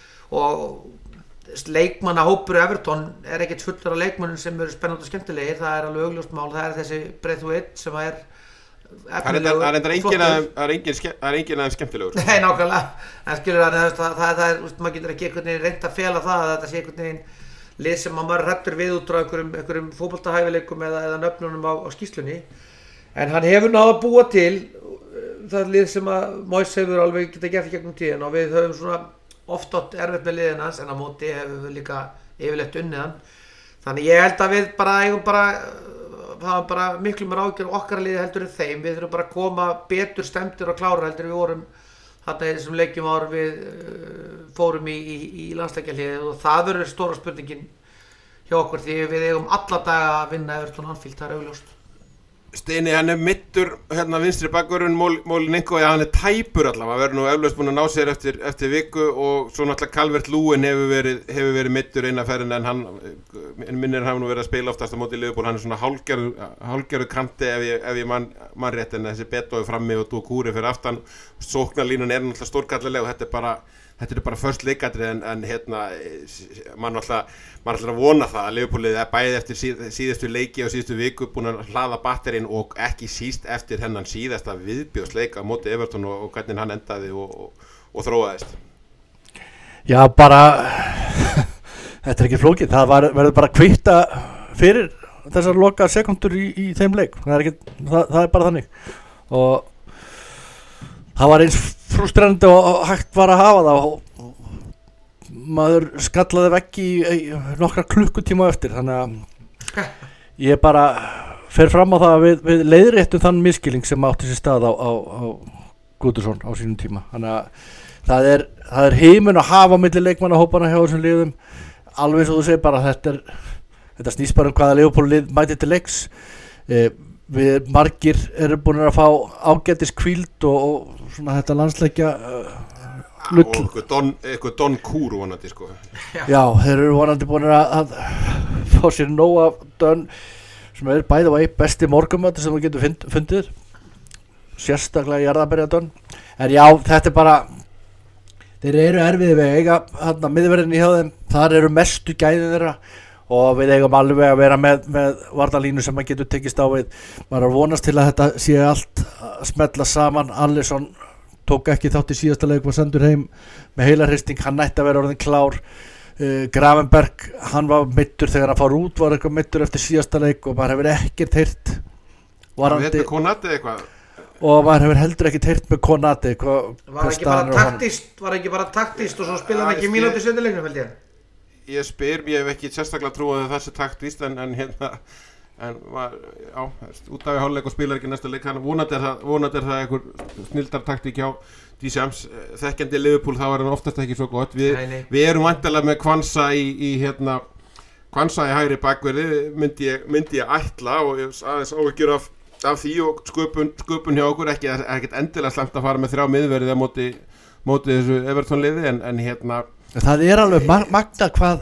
Speaker 2: og leikmannahópur Everton er ekkert fullur af leikmönnum sem eru spennandi og skemmtilegir, það er alveg augljóst mál, það er þessi Braithwaite sem er
Speaker 1: efnilegur, það er engin aðeins engin aðeins skemmtilegur
Speaker 2: Nei, nákvæmlega, en skilur það, það, það, það er, maður getur ekki einhvern veginn reynt að fela það að þetta sé einhvern veginn lið sem maður hrættur við út frá einhverjum, einhverjum fótboltahæfileikum eða, eða nöfnunum á, á skýrslunni en hann hefur náð að búa til það lið sem að Moyes hefur alveg geta gert í gegnum tíðin og við höfum svona oft átt erfitt með liðin hans en á móti hefur við líka yfirleitt unnið hann þannig ég held að við bara eigum bara það bara miklu mér ágjör okkar liði heldur en þeim, við þurfum bara að koma betur stemdir og klára heldur við vorum þarna í þessum leikjum áður við uh, fórum í, í, í landsleikjaliðið og það verður stóra spurningin hjá okkur því við eigum alla daga að vinna Everton Anfield, það er augljóst
Speaker 1: Steini, hann er mittur hérna vinstri bakvörðun Molinenko, ja, hann er tæpur allavega, hann verður nú eflaust búinn að ná sér eftir, eftir viku og svo náttúrulega Calvert-Lewin hefur verið, hefur verið mittur eina ferðin en hann, minnir hann nú verið að spila oftast á móti Liverpool, hann er svona hálfgerður kanti ef ég, ef ég man, man rétt en þessi Beto er frammi og Doucouré fyrir aftan, sóknarlínan er náttúrulega stórkallileg og þetta er bara Þetta er bara först leikadrið en, en hérna, mann alltaf, mann alltaf að vona það að Liverpoolið er bæði eftir síð, síðustu leiki og síðustu viku búin að hlaða batterinn og ekki síst eftir hennan síðasta viðbjóðsleik á móti Everton og, og hvernig hann endaði og, og, og þróaðist.
Speaker 3: Já, bara, þetta er ekki flókið, það var, verður bara að kvitta fyrir þessar loka sekundur í, í þeim leik, það er, ekki, það, það er bara þannig og það var eins frustrerandi og hægt var að hafa það og maður skallaði veggi í, í nokkra klukkutíma eftir þannig að ég bara fer fram á það að við, við leiðréttum þann miskilning sem átti sér stað á, á, á Goodison á sínum tíma þannig að það er, það er heimun að hafa milli leikmannahópana hjá þessum liðum alveg eins og þú segir bara þetta, er, þetta snýst bara um hvaða Liverpool lið mæti til leiks e, við margir eru búin að fá ágætis kvíld og, og svona þetta landsleikja uh,
Speaker 1: lull og eitthvað Don, eitthvað Don Kúru vonandi sko
Speaker 3: já, já þeir eru vonandi búin að, að fá sér nóg af Don sem er bæði og einn besti morgunmötur sem við getum fund, fundið sérstaklega jarðarberja Don en já þetta er bara þeir eru erfiði við eiga hérna miðverðinni hjá þeim þar eru mestu gæðin þeirra og við eigum alveg að vera með, með varnarlínu sem maður getur tekist á við maður er vonast til að þetta sé allt að smetla saman, Alisson tók ekki þátt í síðasta leik og sendur heim með heilarhristing, hann nætti að vera orðin klár uh, Gravenberg, hann var mittur þegar hann fór út, var eitthvað mittur eftir síðasta leik og maður hefur ekkert heyrt
Speaker 1: varandi Konate eitthvað
Speaker 3: og maður hefur heldur ekkert heyrt með Konate hva,
Speaker 2: var ekki bara taktist, var ekki bara taktist og svo spila hann ekki mínútu seinni leiknum held ég
Speaker 1: Ég spyr, ég hef ekki sérstaklega trúið að það sé taktvíst en, en hérna en var, já, út af í hálfleik og spilar ekki næsta leik þannig vonandi er það, vonandi er það einhver snildar taktík hjá Deschamps þekkjandi Liverpool þá er hann oftast ekki svo gott við,
Speaker 2: nei, nei.
Speaker 1: við erum vantilega með Kwanza í, í hérna Kwanza í hægri bakverði myndi ég, myndi ég ætla og ég aðeins áhyggjur af, af því og sköpun, sköpun hjá okkur ekki, ekkert endilega slæmt að fara með þrjá miðverði á móti, móti þessu Everton liði en, en hérna
Speaker 3: það er alveg magna hvað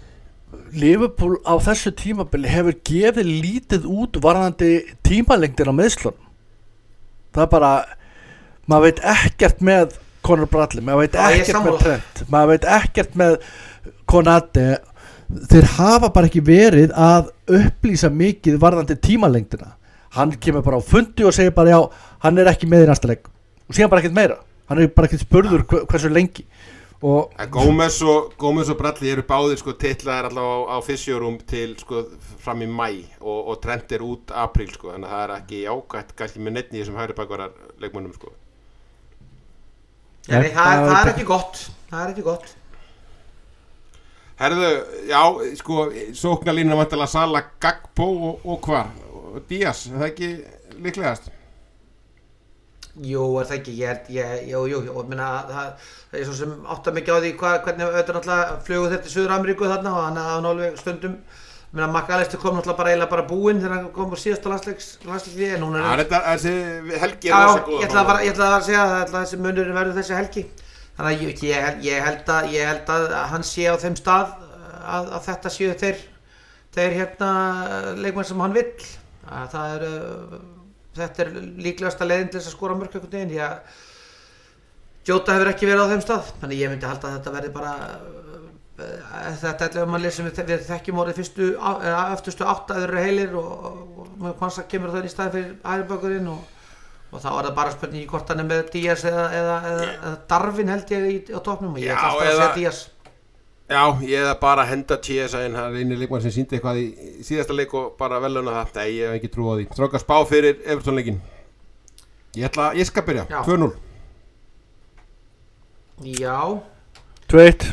Speaker 3: Liverpool á þessu tímabili hefur gefið lítið út varðandi tímalengdin á meiðslun það er bara maður veit ekkert með Conor Bradley maður veit
Speaker 2: Já,
Speaker 3: ekkert með Trent maður veit ekkert með Konate þeir hafa bara ekki verið að upplýsa mikið varðandi tímalengdina hann kemur bara á fundi og segir bara já hann er ekki með í næsta leik og síðan bara ekkert meira hann er bara ekkert spurður hversu lengi og
Speaker 1: Gómez og, Gómez og Bradley eru báðir sko titlaðir allavega á, á Physiorum til sko fram í mæ og, og Trent er út apríl sko þannig að það er ekki jákvætt kannski með neitt í þessum hægri bakvarar leikmönnum sko
Speaker 2: Já, nei, það, það, það er ekki gott það er ekki gott
Speaker 1: Herðu, já, sko sóknarlínan vantilega Sala, Gagbo og, og hvar og Díaz, er það ekki líklegast?
Speaker 2: Jú, er það ekki, ég held, ég, jú, jú, og minna, það, það er svo sem átta mikið á því hvað, hvernig auðvitað náttúrulega flugu þetta til Suður-Ameríku þarna og hann hafði alveg stundum, minna, McAllister kom náttúrulega bara eiginlega bara búinn þegar hann kom á síðasta landsleiks, landsleiksliði, en hún er...
Speaker 1: Já, þetta, þessi helgi er
Speaker 2: Já,
Speaker 1: rosa góð.
Speaker 2: ég ætla að fara, ég ætla að segja að þessi munurinn verður þessi helgi, þannig að ég, ég, ég held að, ég held að hann sé á þeim stað að, að þetta séu þeir, þeir hérna leikmenn sem hann vill, að það er... Þetta er líklegasta leiðin til þess að skora mörk einhvern veginn, því að Jota hefur ekki verið á þeim stað, þannig ég myndi halda að þetta verði bara uh, þetta ellefu mannlið sem við, við þekkjum orðið fyrstu, eða öftustu átta eða eru heilir og, og, og Kwanza kemur það í staðin fyrir hægri og, og þá er það bara spurning í hvort hann er með Díaz eða, eða, eða, eða Darwin held ég í, á toppnum og ég ætla alltaf að segja Díaz.
Speaker 1: Já, ég hefði bara að henda Chiesa inn, hann er eini leikmann sem sýndi eitthvað í síðasta leik og bara veluna það. Nei, ég hef ekki trú á því. Strákar spá fyrir Everton-leikinn. Ég ætla, ég skal byrja,
Speaker 2: Já.
Speaker 1: tvö núll.
Speaker 2: Já.
Speaker 3: tvö eitt.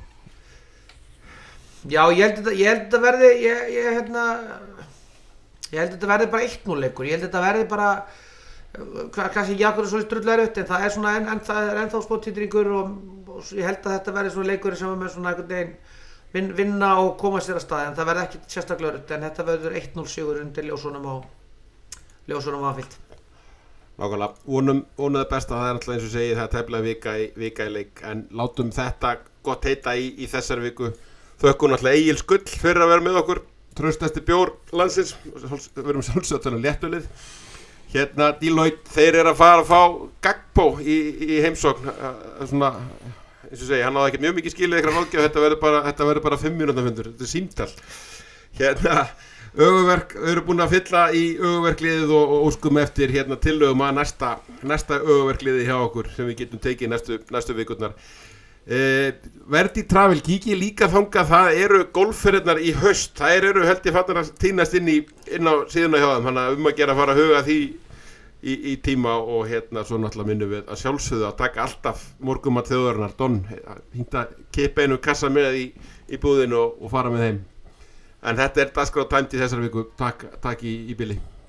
Speaker 2: Já, ég held þetta, ég held þetta verði, ég, ég hérna, ég held þetta verði bara eitt núll leikur. Ég held þetta verði bara, kannski Jakob er svolítið drullar upp, en það er svona, en, en það er ennþá spóttýtringur og og ég held að þetta verði svona leikur sem er með svona einhvern veginn vin, vinna og koma sér að stað en það verði ekki sérstaklega örugt en þetta verður eitt núll sigur undir ljósunum á ljósunum aðfyllt.
Speaker 1: Nákvæmlega, vonum, vonum það besta, það er alltaf eins og segið það er tæplega vika í, vika í leik en látum þetta gott heita í, í þessari viku. Þökkum náttúrulega Egil Skull fyrir að vera með okkur, traustasti bjór landsins, við verum sjálfsögðan léttulið. Hérna Deloitte, þeir eru að fara að fá Gagbo í, í heimsókn, svona, eins og segi, hann náði ekki mjög mikið skilið eitthvað ráðgjöf, þetta verður bara, þetta verður bara fimm mínútna fundur, þetta er símtal. Hérna, öguverk, við erum búin að fylla í öguverkliðið og, og óskum eftir hérna tillögum að næsta, næsta öguverkliðið hjá okkur sem við getum tekið næstu, næstu vikurnar. Eh, Verdi Travel, kíkið líka þangað, það eru golfferðirnar í haust, þær eru held ég fattar að týnast inn, í, inn á síðuna hjá þeim, þannig að um að gera að fara að huga því í, í tíma og hérna svo náttúrulega minnum við að sjálfsögðu að taka alltaf morgumat þjóðarinnar, Don, hingta kippa einu kassa með í, í búðinu og, og fara með þeim. En þetta er dagskrá tæmt í þessari viku, takk, takk í, í bili.